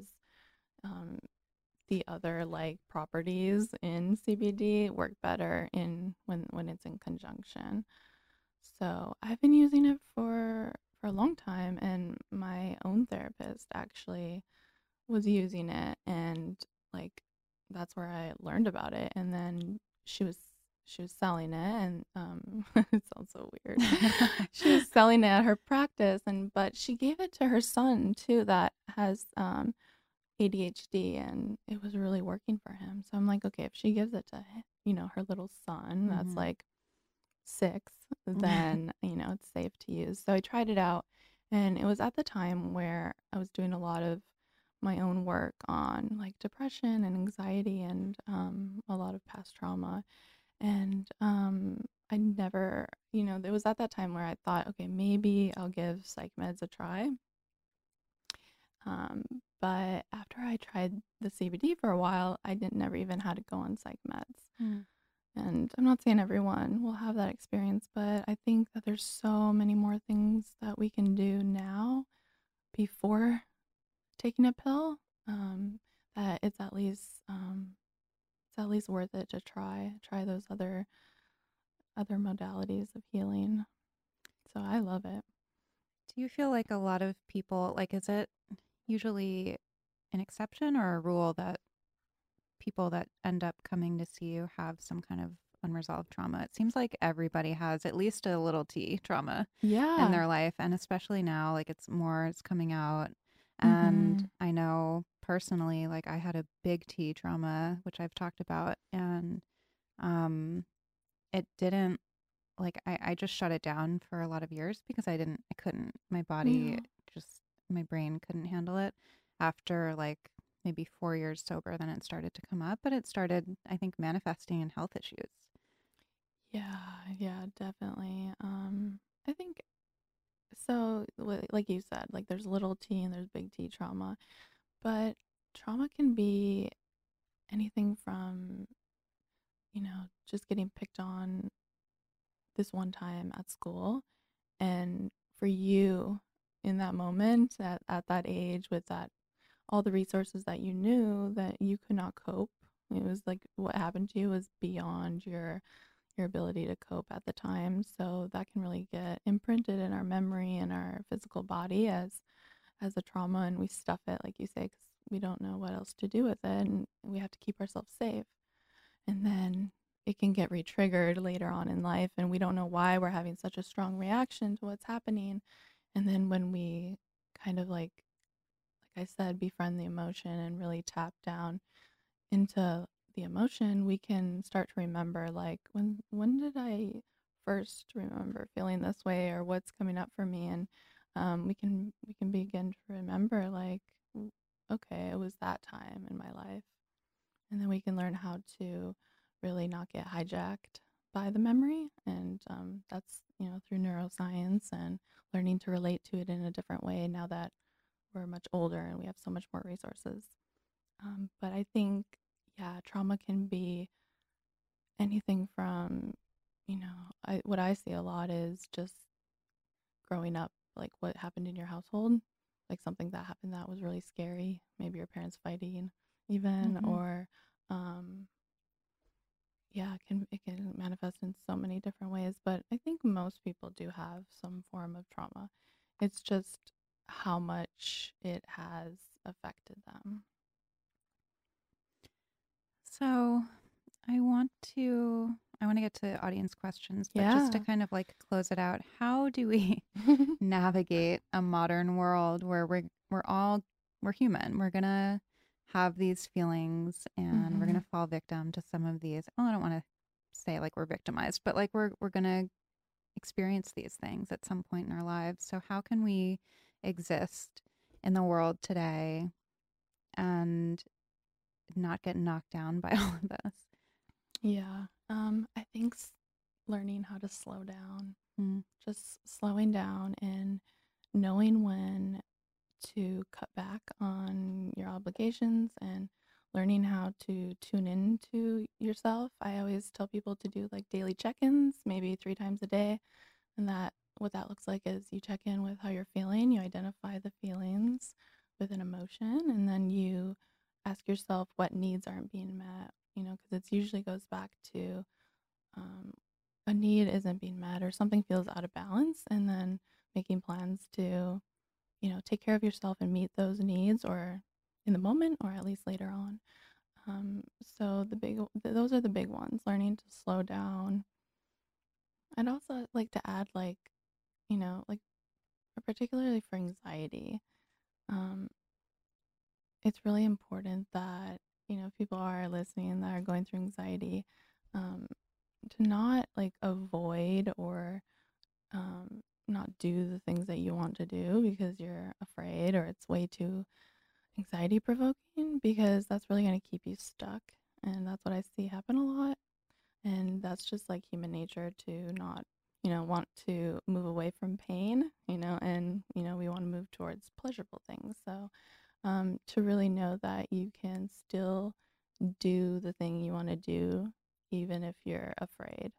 the other like properties in CBD work better when it's in conjunction. So I've been using it for a long time, and my own therapist actually was using it, and like that's where I learned about it. And then she was selling it, and it sounds so weird. She was selling it at her practice, but she gave it to her son too that has ADHD, and it was really working for him. So I'm like, okay, if she gives it to her little son that's like 6, then it's safe to use. So I tried it out, and it was at the time where I was doing a lot of my own work on like depression and anxiety and a lot of past trauma. And I never, it was at that time where I thought, okay, maybe I'll give psych meds a try. But after I tried the CBD for a while, I never even had to go on psych meds. And I'm not saying everyone will have that experience, but I think that there's so many more things that we can do now before taking a pill, that it's at least it's at least worth it to try those other modalities of healing. So I love it. Do you feel like a lot of people, like, is it usually an exception or a rule that people that end up coming to see you have some kind of unresolved trauma? It seems like everybody has at least a little T trauma in Yeah. their life. And especially now, like, it's coming out. And Mhm. I know personally, like, I had a big T trauma, which I've talked about. And um, it didn't, like, I just shut it down for a lot of years because I couldn't, my body Yeah. just, my brain couldn't handle it. After like maybe 4 years sober, then it started to come up, but it started, I think, manifesting in health issues. Yeah, yeah, definitely. I think so, like you said, like there's little T and there's big T trauma, but trauma can be anything from, just getting picked on this one time at school. And for you in that moment, at that age, with that all the resources that you knew, that you could not cope. It was like what happened to you was beyond your ability to cope at the time. So that can really get imprinted in our memory and our physical body as a trauma, and we stuff it, like you say, because we don't know what else to do with it, and we have to keep ourselves safe. And then it can get re-triggered later on in life, and we don't know why we're having such a strong reaction to what's happening. And then when we kind of like I said, befriend the emotion and really tap down into the emotion, we can start to remember, like, when did I first remember feeling this way, or what's coming up for me. And we can begin to remember, like, okay, it was that time in my life. And then we can learn how to really not get hijacked by the memory. And that's, through neuroscience and learning to relate to it in a different way now that we're much older and we have so much more resources. But I think, yeah, trauma can be anything from, what I see a lot is just growing up, like what happened in your household, like something that happened that was really scary, maybe your parents fighting even, Mm-hmm. or yeah, it can manifest in so many different ways, but I think most people do have some form of trauma. It's just how much it has affected them. So I want to get to audience questions, but just to Yeah. kind of like close it out, how do we navigate a modern world where we're human. We're gonna have these feelings and we're Mhm. gonna fall victim to some of these. Well, I don't want to say like we're victimized, but like we're gonna experience these things at some point in our lives. So how can we exist in the world today and not get knocked down by all of this? Yeah. I think learning how to slow down, Mm. just slowing down and knowing when to cut back on your obligations, and learning how to tune into yourself. I always tell people to do like daily check-ins, maybe 3 times a day. And that what that looks like is you check in with how you're feeling, you identify the feelings with an emotion, and then you ask yourself what needs aren't being met, because it usually goes back to um, a need isn't being met or something feels out of balance, and then making plans to, take care of yourself and meet those needs, or in the moment, or at least later on. So those are the big ones, learning to slow down. I'd also like to add, like, like, particularly for anxiety, um, it's really important that, if people are listening that are going through anxiety, um, to not like avoid or not do the things that you want to do because you're afraid or it's way too anxiety provoking, because that's really going to keep you stuck. And that's what I see happen a lot. And that's just like human nature to not, want to move away from pain, and, we want to move towards pleasurable things. So to really know that you can still do the thing you want to do, even if you're afraid.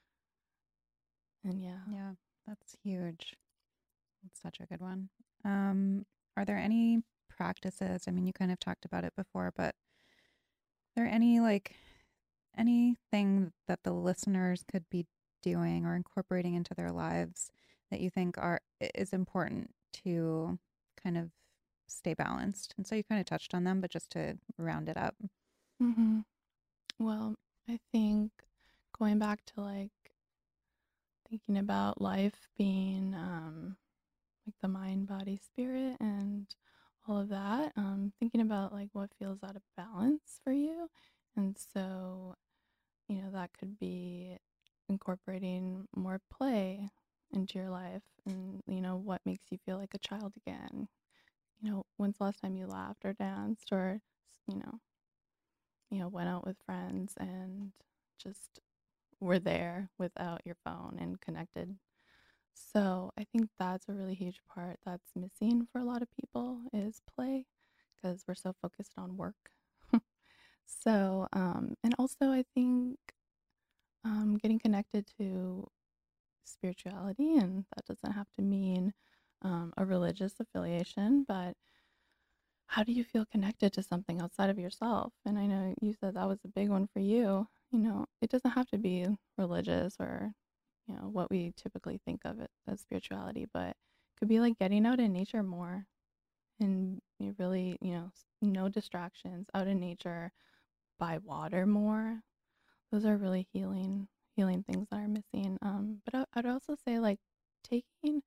And yeah. Yeah, that's huge. That's such a good one. Are there any practices? I mean, you kind of talked about it before, but are there any like anything that the listeners could be doing or incorporating into their lives that you think is important to kind of stay balanced? And so you kind of touched on them, but just to round it up. Mm-hmm. Well, I think going back to like thinking about life being like the mind, body, spirit, and all of that, thinking about like what feels out of balance for you. And so, that could be incorporating more play into your life and, what makes you feel like a child again. When's the last time you laughed or danced or, you know, went out with friends and just were there without your phone and connected. So I think that's a really huge part that's missing for a lot of people is play because we're so focused on work. So, and also I think getting connected to spirituality, and that doesn't have to mean a religious affiliation, but how do you feel connected to something outside of yourself? And I know you said that was a big one for you. It doesn't have to be religious or, what we typically think of it as spirituality, but it could be like getting out in nature more and you really, no distractions, out in nature, by water more. Those are really healing things that are missing. But I'd also say like taking,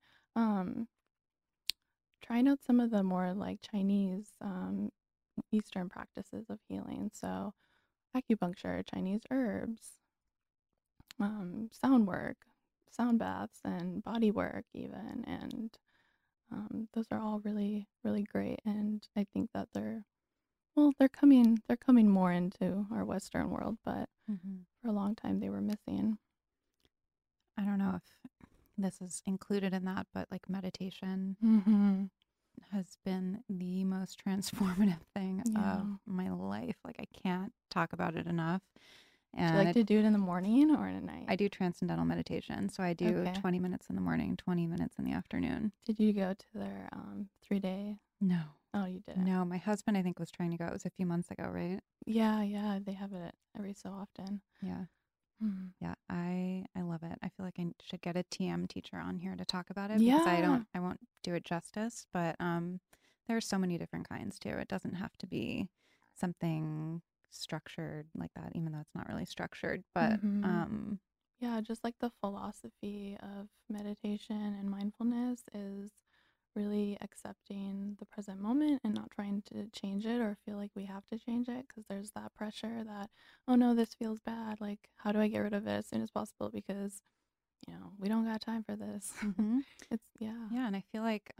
trying out some of the more like Chinese, Eastern practices of healing. So acupuncture, Chinese herbs, sound work, sound baths, and body work even. And those are all really, really great. And I think that they're coming more into our Western world, but for a long time they were missing. I don't know if this is included in that, but like meditation has been the most transformative thing of my life. Like I can't talk about it enough. And do you like to do it in the morning or at night? I do transcendental meditation. So I do 20 minutes in the morning, 20 minutes in the afternoon. Did you go to their 3-day? No. Oh, you didn't? No, my husband, I think, was trying to go. It was a few months ago, right? Yeah. They have it every so often. Yeah. Yeah, I love it. I feel like I should get a TM teacher on here to talk about it because I won't do it justice, but there are so many different kinds too. It doesn't have to be something structured like that, even though it's not really structured, but yeah, just like the philosophy of meditation and mindfulness is really accepting the present moment and not trying to change it or feel like we have to change it because there's that pressure that, oh no, this feels bad. Like, how do I get rid of it as soon as possible? Because, we don't got time for this. It's, yeah. Yeah. And I feel like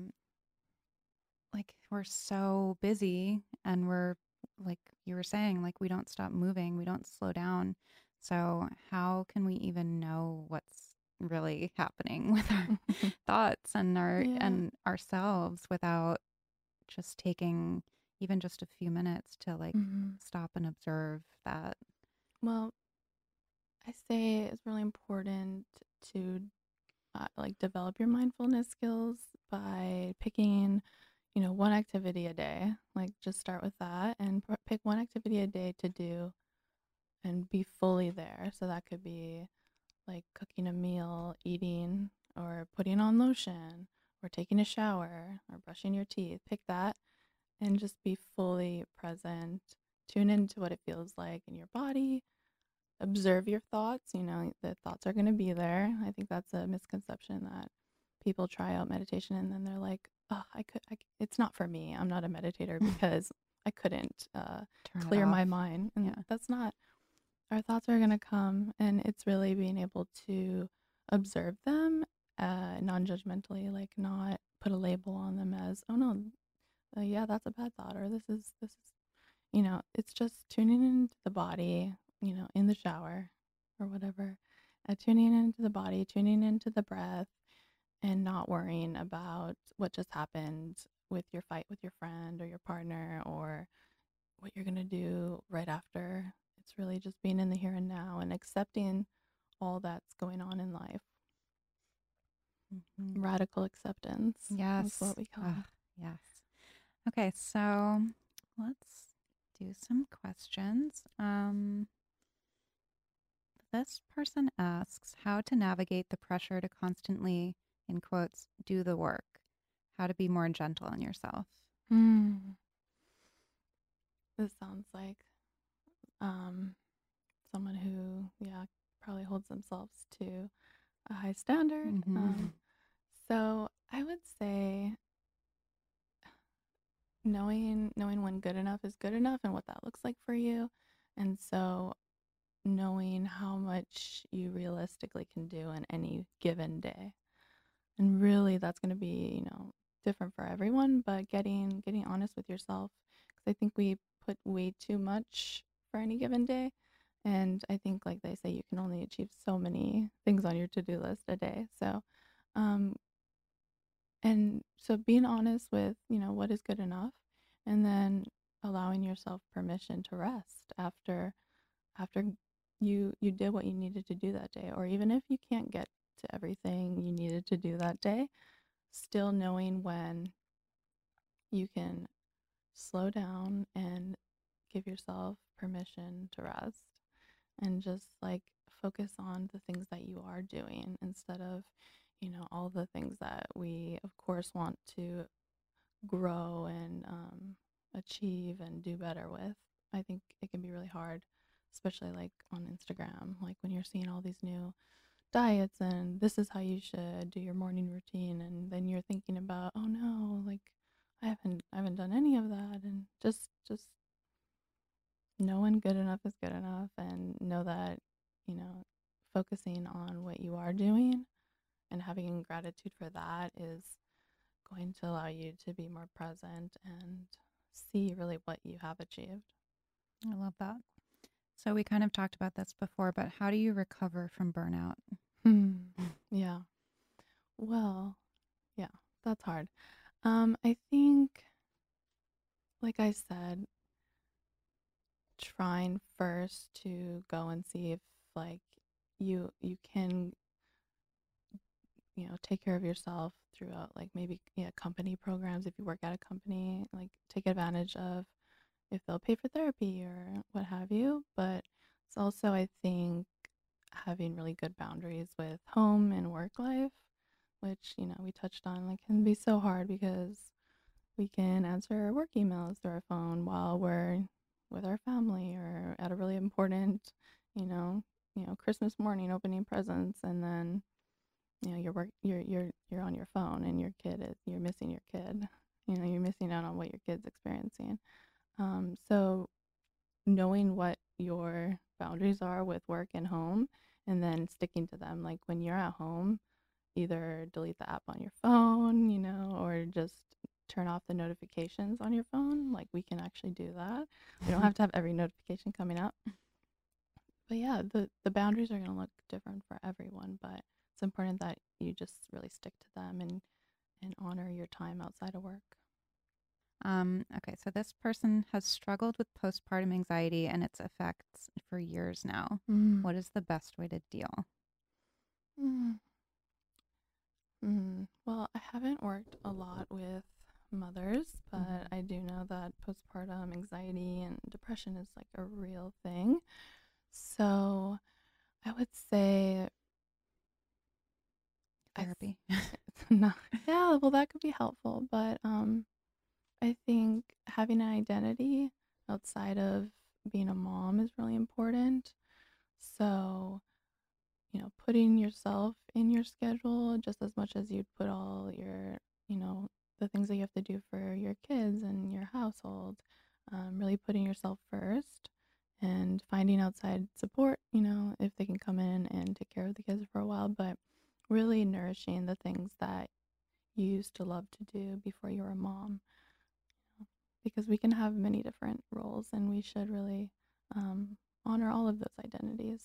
we're so busy and we're, like you were saying, like we don't stop moving, we don't slow down. So how can we even know what's really happening with our thoughts and and ourselves without just taking even just a few minutes to like stop and observe that? Well, I say it's really important to like develop your mindfulness skills by picking, one activity a day. Like just start with that and pick one activity a day to do and be fully there. So that could be like cooking a meal, eating, or putting on lotion, or taking a shower, or brushing your teeth. Pick that and just be fully present. Tune into what it feels like in your body. Observe your thoughts. The thoughts are going to be there. I think that's a misconception that people try out meditation and then they're like, oh, it's not for me. I'm not a meditator because I couldn't clear my mind. And that's not. Our thoughts are going to come, and it's really being able to observe them non-judgmentally, like not put a label on them as, oh no, yeah, that's a bad thought, or this is, it's just tuning into the body, in the shower or whatever, tuning into the body, tuning into the breath, and not worrying about what just happened with your fight with your friend or your partner or what you're going to do right after. It's really just being in the here and now and accepting all that's going on in life. Radical acceptance. Yes. That's what we call it. Yes. Okay, so let's do some questions. this person asks how to navigate the pressure to constantly, in quotes, do the work, how to be more gentle on yourself. This sounds like someone who, probably holds themselves to a high standard. Mhm. So I would say knowing when good enough is good enough and what that looks like for you. And so knowing how much you realistically can do in any given day. And really that's going to be, different for everyone, but getting honest with yourself, because I think we put way too much for any given day. And I think, like they say, you can only achieve so many things on your to-do list a day. So um and so being honest with, what is good enough, and then allowing yourself permission to rest after you did what you needed to do that day. Or even if you can't get to everything you needed to do that day, still knowing when you can slow down and give yourself permission to rest, and just like focus on the things that you are doing instead of, all the things that we of course want to grow and achieve and do better with. I think it can be really hard, especially like on Instagram, like when you're seeing all these new diets and this is how you should do your morning routine, and then you're thinking about, oh no, like I haven't done any of that. And just knowing good enough is good enough, and know that, focusing on what you are doing and having gratitude for that is going to allow you to be more present and see really what you have achieved. I love that. So we kind of talked about this before, but how do you recover from burnout? Yeah. Well, yeah, that's hard. I think, like I said, trying first to go and see if like you can, take care of yourself throughout, like maybe, company programs. If you work at a company, like take advantage of if they'll pay for therapy or what have you. But it's also, I think, having really good boundaries with home and work life, which, we touched on, like can be so hard because we can answer work emails through our phone while we're with our family or at a really important, you know, Christmas morning opening presents, and then, you're on your phone, and you're missing your kid. You're missing out on what your kid's experiencing. So knowing what your boundaries are with work and home, and then sticking to them. Like when you're at home, either delete the app on your phone, or just turn off the notifications on your phone. Like we can actually do that. We don't have to have every notification coming up. But yeah, the boundaries are going to look different for everyone, but it's important that you just really stick to them and honor your time outside of work. Okay, so this person has struggled with postpartum anxiety and its effects for years now. What is the best way to deal? Well, I haven't worked a lot with mothers, but I do know that postpartum anxiety and depression is like a real thing. So I would say Therapy. yeah, well, that could be helpful, but I think having an identity outside of being a mom is really important. So, putting yourself in your schedule just as much as you'd put all your, the things that you have to do for your kids and your household, really putting yourself first and finding outside support, if they can come in and take care of the kids for a while, but really nourishing the things that you used to love to do before you were a mom. Because we can have many different roles, and we should really honor all of those identities.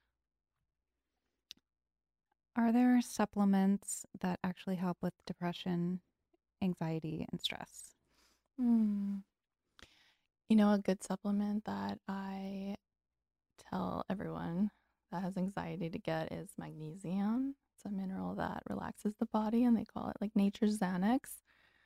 Are there supplements that actually help with depression, anxiety, and stress? A good supplement that I tell everyone that has anxiety to get is magnesium. It's a mineral that relaxes the body, and they call it like nature's Xanax.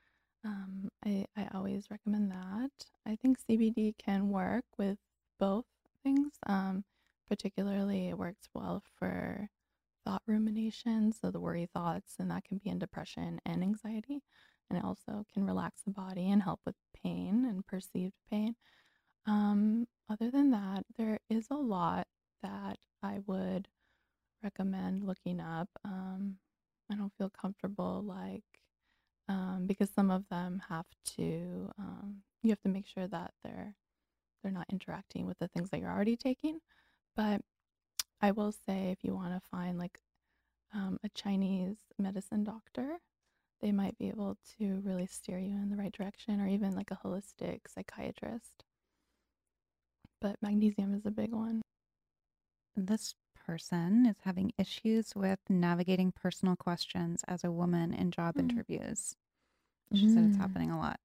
I always recommend that. I think CBD can work with both things. particularly it works well for thought rumination, so the worry thoughts, and that can be in depression and anxiety. And it also can relax the body and help with pain and perceived pain. Other than that, there is a lot that I would recommend looking up. I don't feel comfortable because some of them have to you have to make sure that they're not interacting with the things that you're already taking. But I will say, if you want to find like a Chinese medicine doctor, they might be able to really steer you in the right direction, or even like a holistic psychiatrist. But magnesium is a big one. This person is having issues with navigating personal questions as a woman in job interviews. She said it's happening a lot.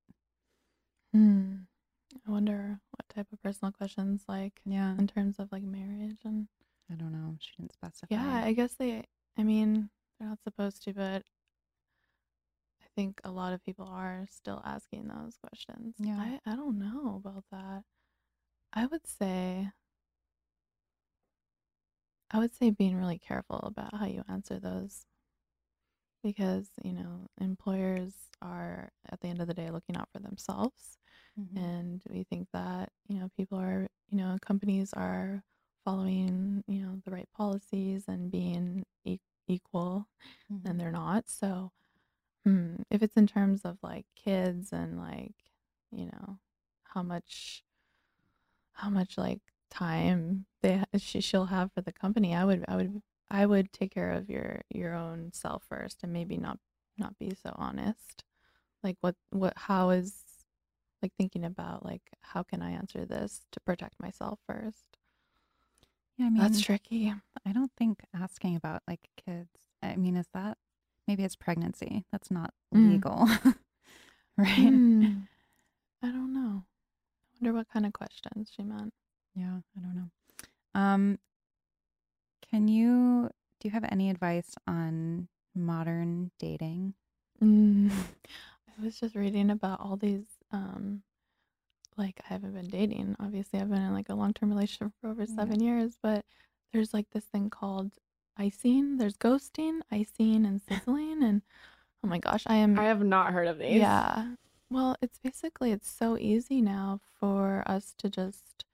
I wonder what type of personal questions, like, Yeah. in terms of like marriage and. I don't know. She didn't specify. Yeah, I guess they're not supposed to, but I think a lot of people are still asking those questions. Yeah. I don't know about that. I would say being really careful about how you answer those, because, employers are at the end of the day looking out for themselves. Mhm. And we think that, people are, companies are following, the right policies and being equal, Mhm. and they're not. So if it's in terms of like kids and like, how much like time she'll have for the company, I would take care of your own self first, and maybe not be so honest. Like how is, like, thinking about like, how can I answer this to protect myself first? Yeah, I mean, That's tricky. I don't think asking about like kids, is that, maybe it's pregnancy. That's not legal. Right? I don't know. I wonder what kind of questions she meant. Yeah, I don't know. Do you have any advice on modern dating? I was just reading about all these, like, I haven't been dating. Obviously, I've been in like a long-term relationship for over 7 years, but there's like this thing called icing. There's ghosting, icing, and sizzling. And oh my gosh, I have not heard of these. Yeah. Well, it's so easy now for us to just,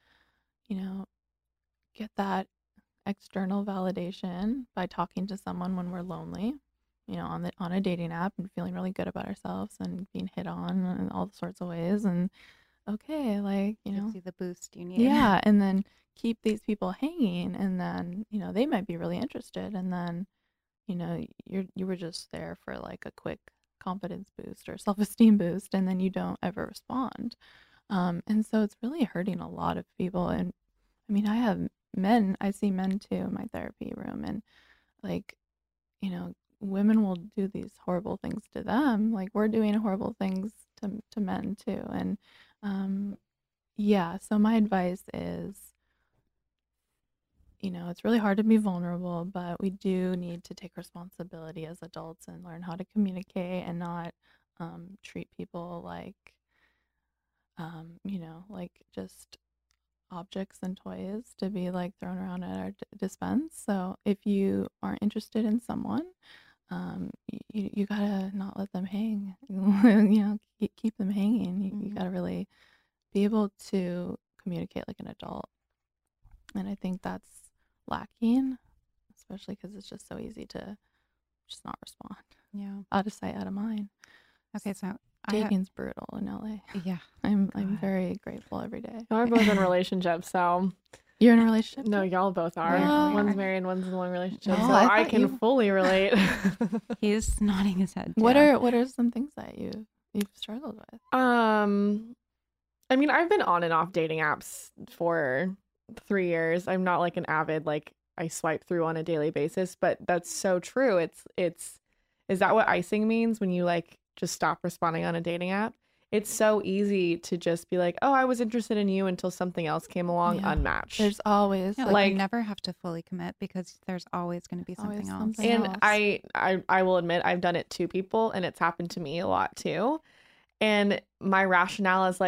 get that external validation by talking to someone when we're lonely, on a dating app, and feeling really good about ourselves and being hit on in all sorts of ways. And okay, like, Gives you the boost you need. yeah, and then keep these people hanging, and then, they might be really interested, and then, you were just there for like a quick confidence boost or self-esteem boost, and then you don't ever respond. And so it's really hurting a lot of people. And I see men too in my therapy room, and like, women will do these horrible things to them, like we're doing horrible things to men too. And yeah, so my advice is, it's really hard to be vulnerable, but we do need to take responsibility as adults and learn how to communicate, and not treat people like, like just objects and toys to be like thrown around at our dispense. So if you are interested in someone, you gotta not let them hang. Keep them hanging. You gotta really be able to communicate like an adult, and I think that's lacking, especially because it's just so easy to just not respond. Yeah. Out of sight, out of mind. Okay, so Dating's brutal in LA. Yeah. I'm very grateful every day. We're both in relationships, so. You're in a relationship? No, y'all both are. Oh. One's married, one's in a long relationship, Oh, so I I thought can you- fully relate. He's nodding his head. What too. are some things that you've struggled with? I've been on and off dating apps for 3 years. I'm not like an avid, like, I swipe through on a daily basis, but that's so true. Is that what icing means when you like just stop responding on a dating app? It's so easy to just be like, oh, I was interested in you until something else came along, Yeah. unmatched. There's always Yeah, like- you never have to fully commit, because there's always going to be Always something else. something. And else. I will admit I've done it to people, and it's happened to me a lot too. And my rationale is like,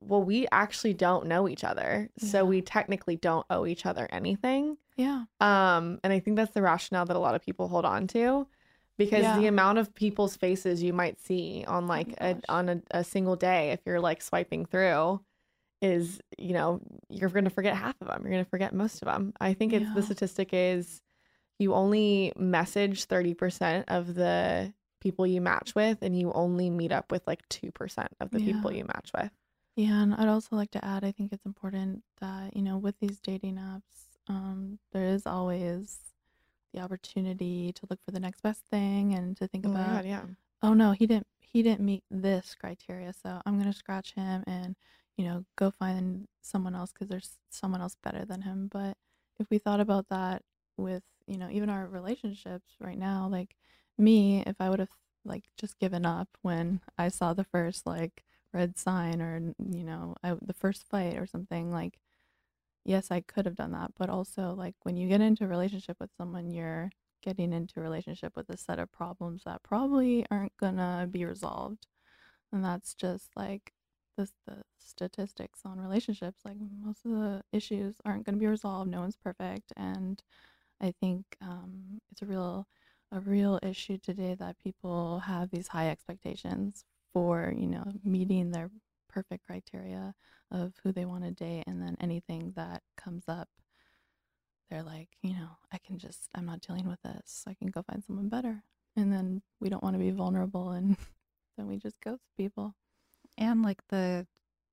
well, we actually don't know each other. So Yeah. we technically don't owe each other anything. Yeah. And I think that's the rationale that a lot of people hold on to, because the Yeah. amount of people's faces you might see on like my gosh. on a single day, if you're like swiping through, is, you know, you're going to forget half of them. You're going to forget most of them. I think it's the Yeah. statistic is you only message 30% of the people you match with, and you only meet up with like 2% of the people Yeah. you match with. Yeah, and I'd also like to add, I think it's important that, with these dating apps, there is always the opportunity to look for the next best thing and to think Oh my about, God, yeah. oh no, he didn't meet this criteria, so I'm gonna scratch him and, go find someone else because there's someone else better than him. But if we thought about that with, even our relationships right now, like me, if I would have like just given up when I saw the first like red sign or, the first fight or something, like, yes, I could have done that. But also, like, when you get into a relationship with someone, you're getting into a relationship with a set of problems that probably aren't gonna be resolved. And that's just like the statistics on relationships. Like, most of the issues aren't gonna be resolved. No one's perfect. And I think it's a real issue today that people have these high expectations for, meeting their perfect criteria of who they want to date, and then anything that comes up, they're like, I'm not dealing with this. I can go find someone better. And then we don't want to be vulnerable, and then we just ghost people. And like the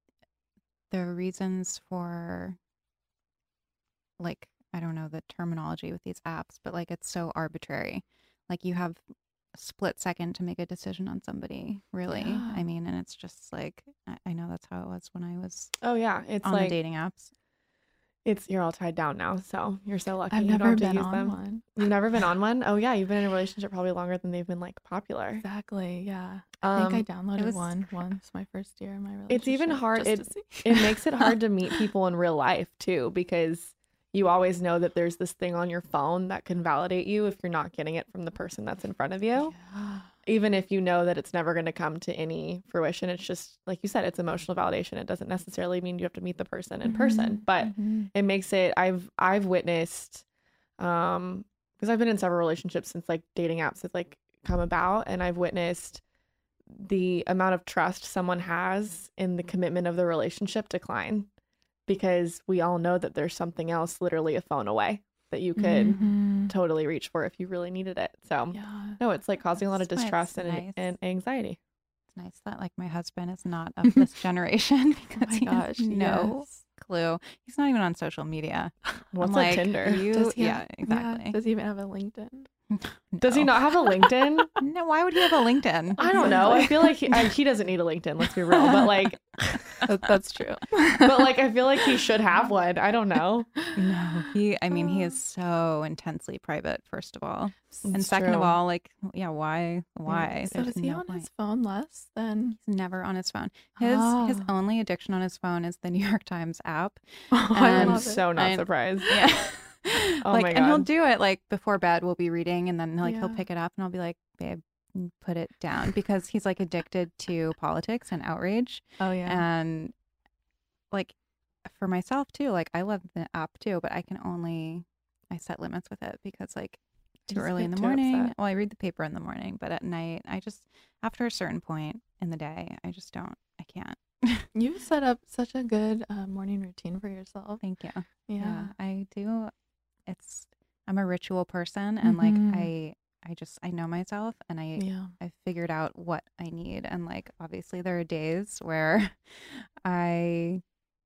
reasons for, like, I don't know the terminology with these apps, but like it's so arbitrary. Like you have a split second to make a decision on somebody, really. Yeah. I mean, and it's just like, I know that's how it was when I was Oh yeah, it's on like the dating apps. you're all tied down now, so you're so lucky. I've you don't never have to been use on them. one. You've never been on one? Oh yeah, you've been in a relationship probably longer than they've been like popular. Exactly. Yeah. I think I downloaded was- one once my first year in my relationship. It's even hard. just to see. It makes it hard to meet people in real life too, because you always know that there's this thing on your phone that can validate you if you're not getting it from the person that's in front of you. Yeah. Even if you know that it's never going to come to any fruition, it's just like you said, it's emotional validation. It doesn't necessarily mean you have to meet the person in person, but it makes it. I've witnessed, because I've been in several relationships since like dating apps have like come about, and I've witnessed the amount of trust someone has in the commitment of the relationship decline, because we all know that there's something else literally a phone away that you could totally reach for if you really needed it. So Yeah. no, it's like causing a lot of That's why it's distrust and, nice. and anxiety. It's nice that like my husband is not of this generation because my he has gosh, no yes. clue. He's not even on social media. What's I'm a like, Tinder? You, yeah, exactly. Does he even have a LinkedIn? Does he No. not have a LinkedIn? No, why would he have a LinkedIn? I don't know. I feel like he doesn't need a LinkedIn. Let's be real. But like, That's true. but like, I feel like he should have one. I don't know. No, I mean, he is so intensely private, first of all. And It's second of true. all, like, yeah, why? Why? So There's is he no on point. his phone less than? He's never on his phone. His Oh. only addiction on his phone is the New York Times app. Oh, I And I'm love it. so not I- surprised. Yeah. Oh like, my and he'll God. do it like before bed. We'll be reading, and then like he'll Yeah. pick it up, and I'll be like, "Babe, put it down," because he's like addicted to politics and outrage. Oh yeah. And like for myself too, like I love the app too, but I set limits with it because like too just early in get the too morning. upset. Well, I read the paper in the morning, but at night, after a certain point in the day, I can't. You've set up such a good morning routine for yourself. Thank you. Yeah. I do. I'm a ritual person, and like Mhm. I know myself, and Yeah. I've figured out what I need. And like, obviously there are days where I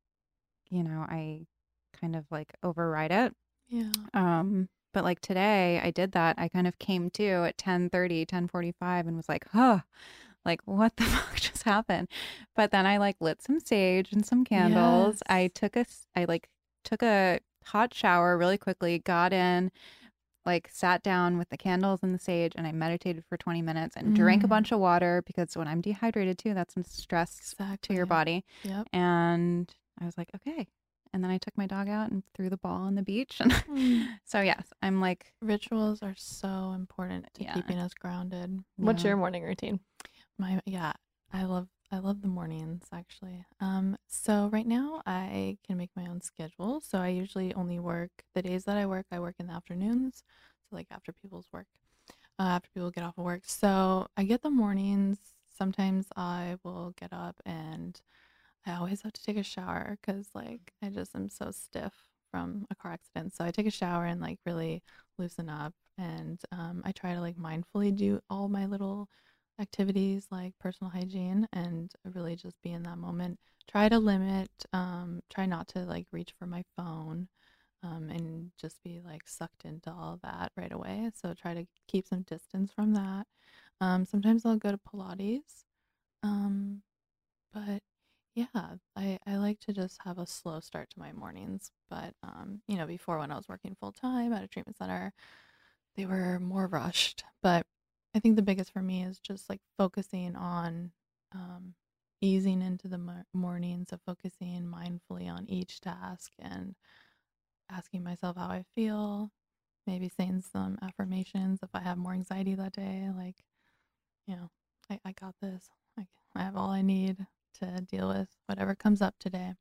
kind of like override it. Yeah. But like today I did that. I kind of came to at 10:30, 10:45 and was like, huh, like what the fuck just happened? But then I like lit some sage and some candles. I took a hot shower really quickly, got in, like sat down with the candles and the sage, and I meditated for 20 minutes and drank a bunch of water, because when I'm dehydrated too, that's some stress to your Exactly. body. Yep. And I was like, okay. And then I took my dog out and threw the ball on the beach. And so yes, I'm like, Rituals are so important to Yeah. keeping us grounded. What's yeah. your morning routine? I I love the mornings actually. So right now I can make my own schedule. So I usually only work the days that I work in the afternoons. So like after people's work, after people get off of work. So I get the mornings. Sometimes I will get up and I always have to take a shower because like I just am so stiff from a car accident. So I take a shower and like really loosen up, and I try to like mindfully do all my little activities like personal hygiene and really just be in that moment. Try to limit, try not to like reach for my phone, and just be like sucked into all that right away. So try to keep some distance from that. Sometimes I'll go to Pilates. Um, but yeah, I like to just have a slow start to my mornings. But before when I was working full time at a treatment center, they were more rushed. But I think the biggest for me is just like focusing on easing into the mornings of focusing mindfully on each task and asking myself how I feel, maybe saying some affirmations if I have more anxiety that day, like, you know, I got this. Like, I have all I need to deal with whatever comes up today.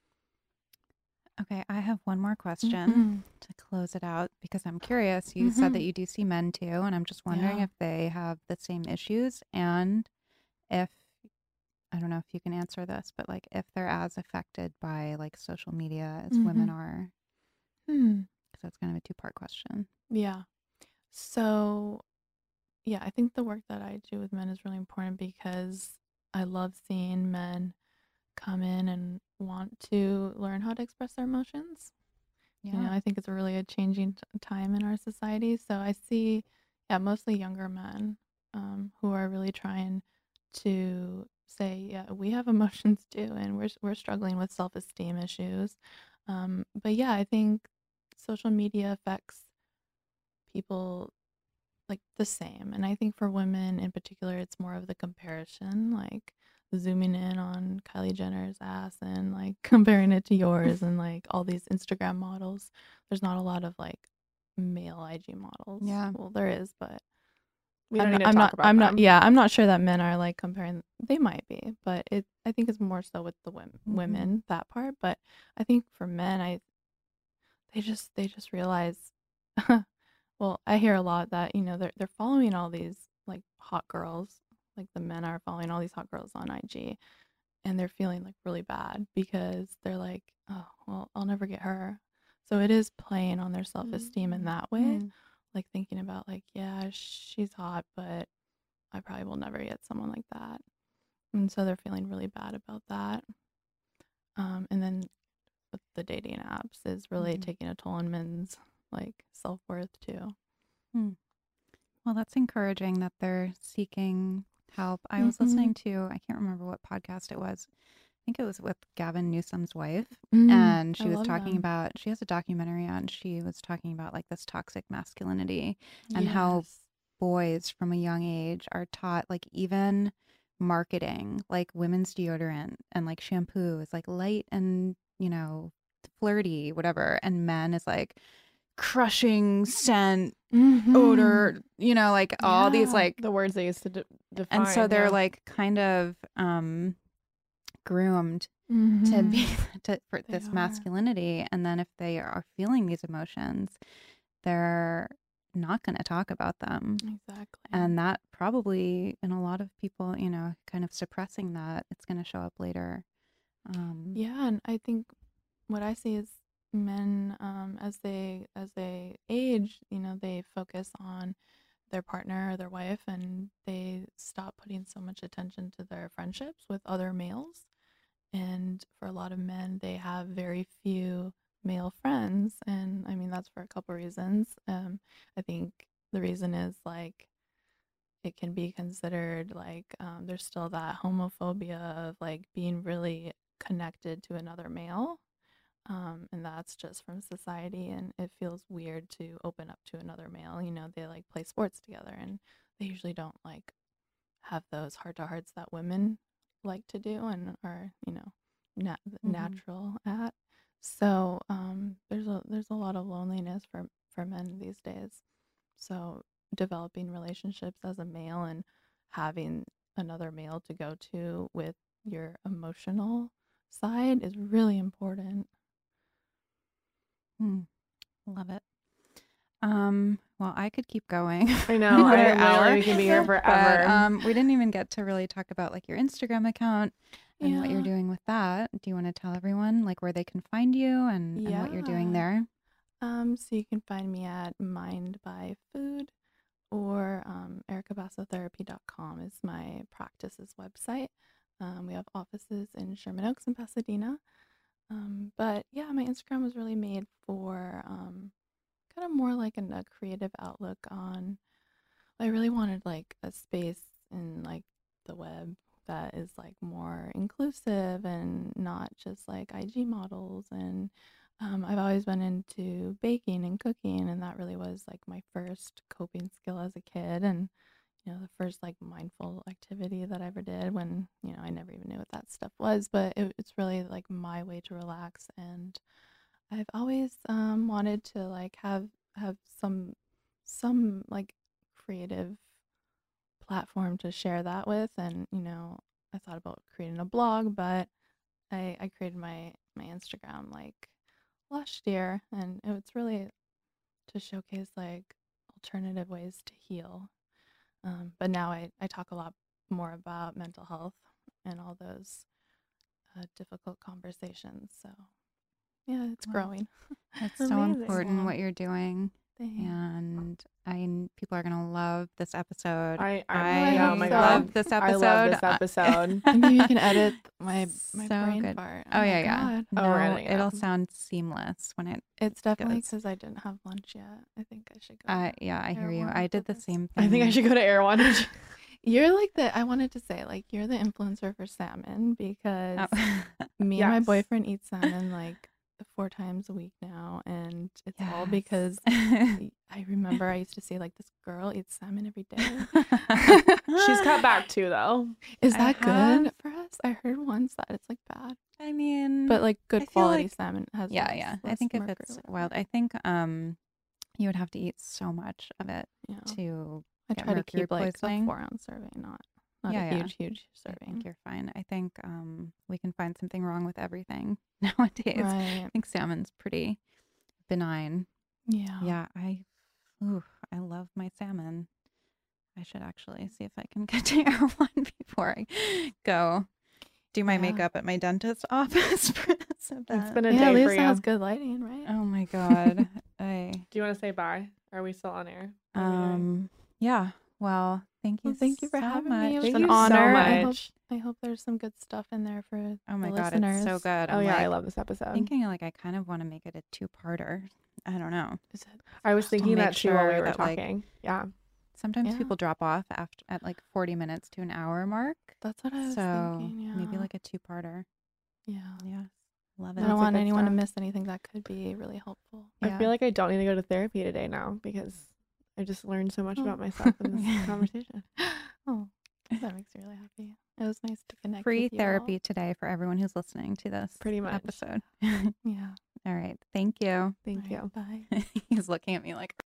Okay, I have one more question Mhm. to close it out because I'm curious. You said that Mhm. you do see men too, and I'm just wondering Yeah. if they have the same issues and if, I don't know if you can answer this, but like if they're as affected by like social media as women Mhm. are, Hmm. because that's kind of a two-part question. Yeah. So, yeah, I think the work that I do with men is really important because I love seeing men come in and want to learn how to express their emotions. Yeah. I think it's really a changing time in our society. So I see, yeah, mostly younger men who are really trying to say, yeah, we have emotions too, and we're struggling with self-esteem issues. But yeah, I think social media affects people like the same. And I think for women in particular, it's more of the comparison, like zooming in on Kylie Jenner's ass and like comparing it to yours and like all these Instagram models. There's not a lot of like male IG models. Yeah. Well, there is, but We don't need to talk about them. yeah, I'm not sure that men are like comparing. They might be, but I think it's more so with the women that part. But I think for men, they just realize. Well, I hear a lot that, they're following all these like hot girls, like the men are following all these hot girls on IG, and they're feeling like really bad because they're like, oh, well, I'll never get her. So it is playing on their self-esteem in that way, Mm. like thinking about like, yeah, she's hot, but I probably will never get someone like that. And so they're feeling really bad about that. And then with the dating apps is really Mhm. taking a toll on men's like self-worth too. Hmm. Well, that's encouraging that they're seeking help. I was Mhm. listening to, I can't remember what podcast it was. I think it was with Gavin Newsom's wife. And I she was love talking them. about, she has a documentary on, she was talking about like this toxic masculinity and how Yes. boys from a young age are taught like even marketing, like women's deodorant and like shampoo is like light and, flirty, whatever. And men is like crushing scent, Mhm. odor, like all these Yeah. like, The words they used to and so define. they're Yeah. like kind of groomed to be Mhm. for They this are. masculinity, and then if they are feeling these emotions, they're not going to talk about them, Exactly. and that probably in a lot of people, kind of suppressing that, it's going to show up later. Yeah, and I think what I see is men as they age, they focus on their partner or their wife, and they stop putting so much attention to their friendships with other males. And for a lot of men, they have very few male friends. And I mean, that's for a couple reasons. I think the reason is like it can be considered like there's still that homophobia of like being really connected to another male. And that's just from society. And it feels weird to open up to another male. They like play sports together and they usually don't like have those heart to hearts that women like to do and are, Mhm. natural at. So there's a lot of loneliness for men these days. So developing relationships as a male and having another male to go to with your emotional side is really important. Love it. Well, I could keep going. I know. Another I hour, literally we can be here forever. but we didn't even get to really talk about like your Instagram account and what you're Yeah. doing with that. Do you want to tell everyone like where they can find you and what you're doing Yeah. there? So you can find me at Mind by Food, or ericabasotherapy.com is my practice's website. We have offices in Sherman Oaks and Pasadena. But yeah, my Instagram was really made for kind of more like a creative outlook on. I really wanted like a space in like the web that is like more inclusive and not just like IG models. And I've always been into baking and cooking, and that really was like my first coping skill as a kid, and the first like mindful activity that I ever did when I never even knew what that stuff was, but it's really like my way to relax. And I've always wanted to like have some like creative platform to share that with. And I thought about creating a blog, but I created my Instagram like last year, and it's really to showcase like alternative ways to heal. But now I talk a lot more about mental health and all those difficult conversations. So yeah, it's Wow. growing. It's so Amazing. important what you're doing, Thanks. and people are gonna love this episode. I hope so. love this episode. I love this episode. And maybe you can edit my So brain good. part. Oh my yeah, yeah. God. Oh, we're No, editing it it'll out. sound seamless when it. It's definitely goes. because I didn't have lunch yet. I think I should go. Yeah, I hear you. Erewhon I did for the this. same thing. I think I should go to Erewhon. You're like I wanted to say, like, you're the influencer for salmon, because Oh. me and my Yes. boyfriend eat salmon like 4 times a week now, and it's all because Yes. I remember I used to see like this girl eats salmon every day. She's cut back too, though. Is I that have- good for us? I heard once that it's like bad, I mean, but like I good feel quality like- salmon has yeah, less- yeah. I less think if mercury it's or wild, whatever. I think you would have to eat so much of it Yeah. to I get try to mercury keep like poisoning. a 4-ounce serving, not Yeah, a yeah. huge I think serving. you're fine. I think we can find something wrong with everything nowadays. I Right. think salmon's pretty benign. Yeah. Yeah, I love my salmon. I should actually see if I can get to Erewhon before I go do my Yeah. makeup at my dentist's office for this It's event. been a Yeah, at day least for it you. has good lighting, right? Oh my god. Do you want to say bye? Are we still on air? What are we doing? Yeah. Well, thank you. Well, thank you for so having much. me. It was Thank an you so honor. much. I hope there's some good stuff in there for Oh my the god, listeners. it's so good. Oh I'm yeah, I like, love this episode. thinking like I kind of want to make it a 2-parter. I don't know. Is it? I was to thinking make that too while we sure were that, like, talking. Yeah. Sometimes Yeah. people drop off at like 40 minutes to an hour mark. That's what I was So thinking. Yeah. maybe like a 2-parter. Yeah. Yeah. Love it. I don't want good anyone to stuff. miss anything that could be really helpful. Yeah. I feel like I don't need to go to therapy today now because I just learned so much about myself in this conversation. Oh, that makes me really happy. It was nice to connect. Free with you all. therapy today for everyone who's listening to this Pretty much. episode. Yeah. All right. Thank you. Thank All you. right, bye. He's looking at me like,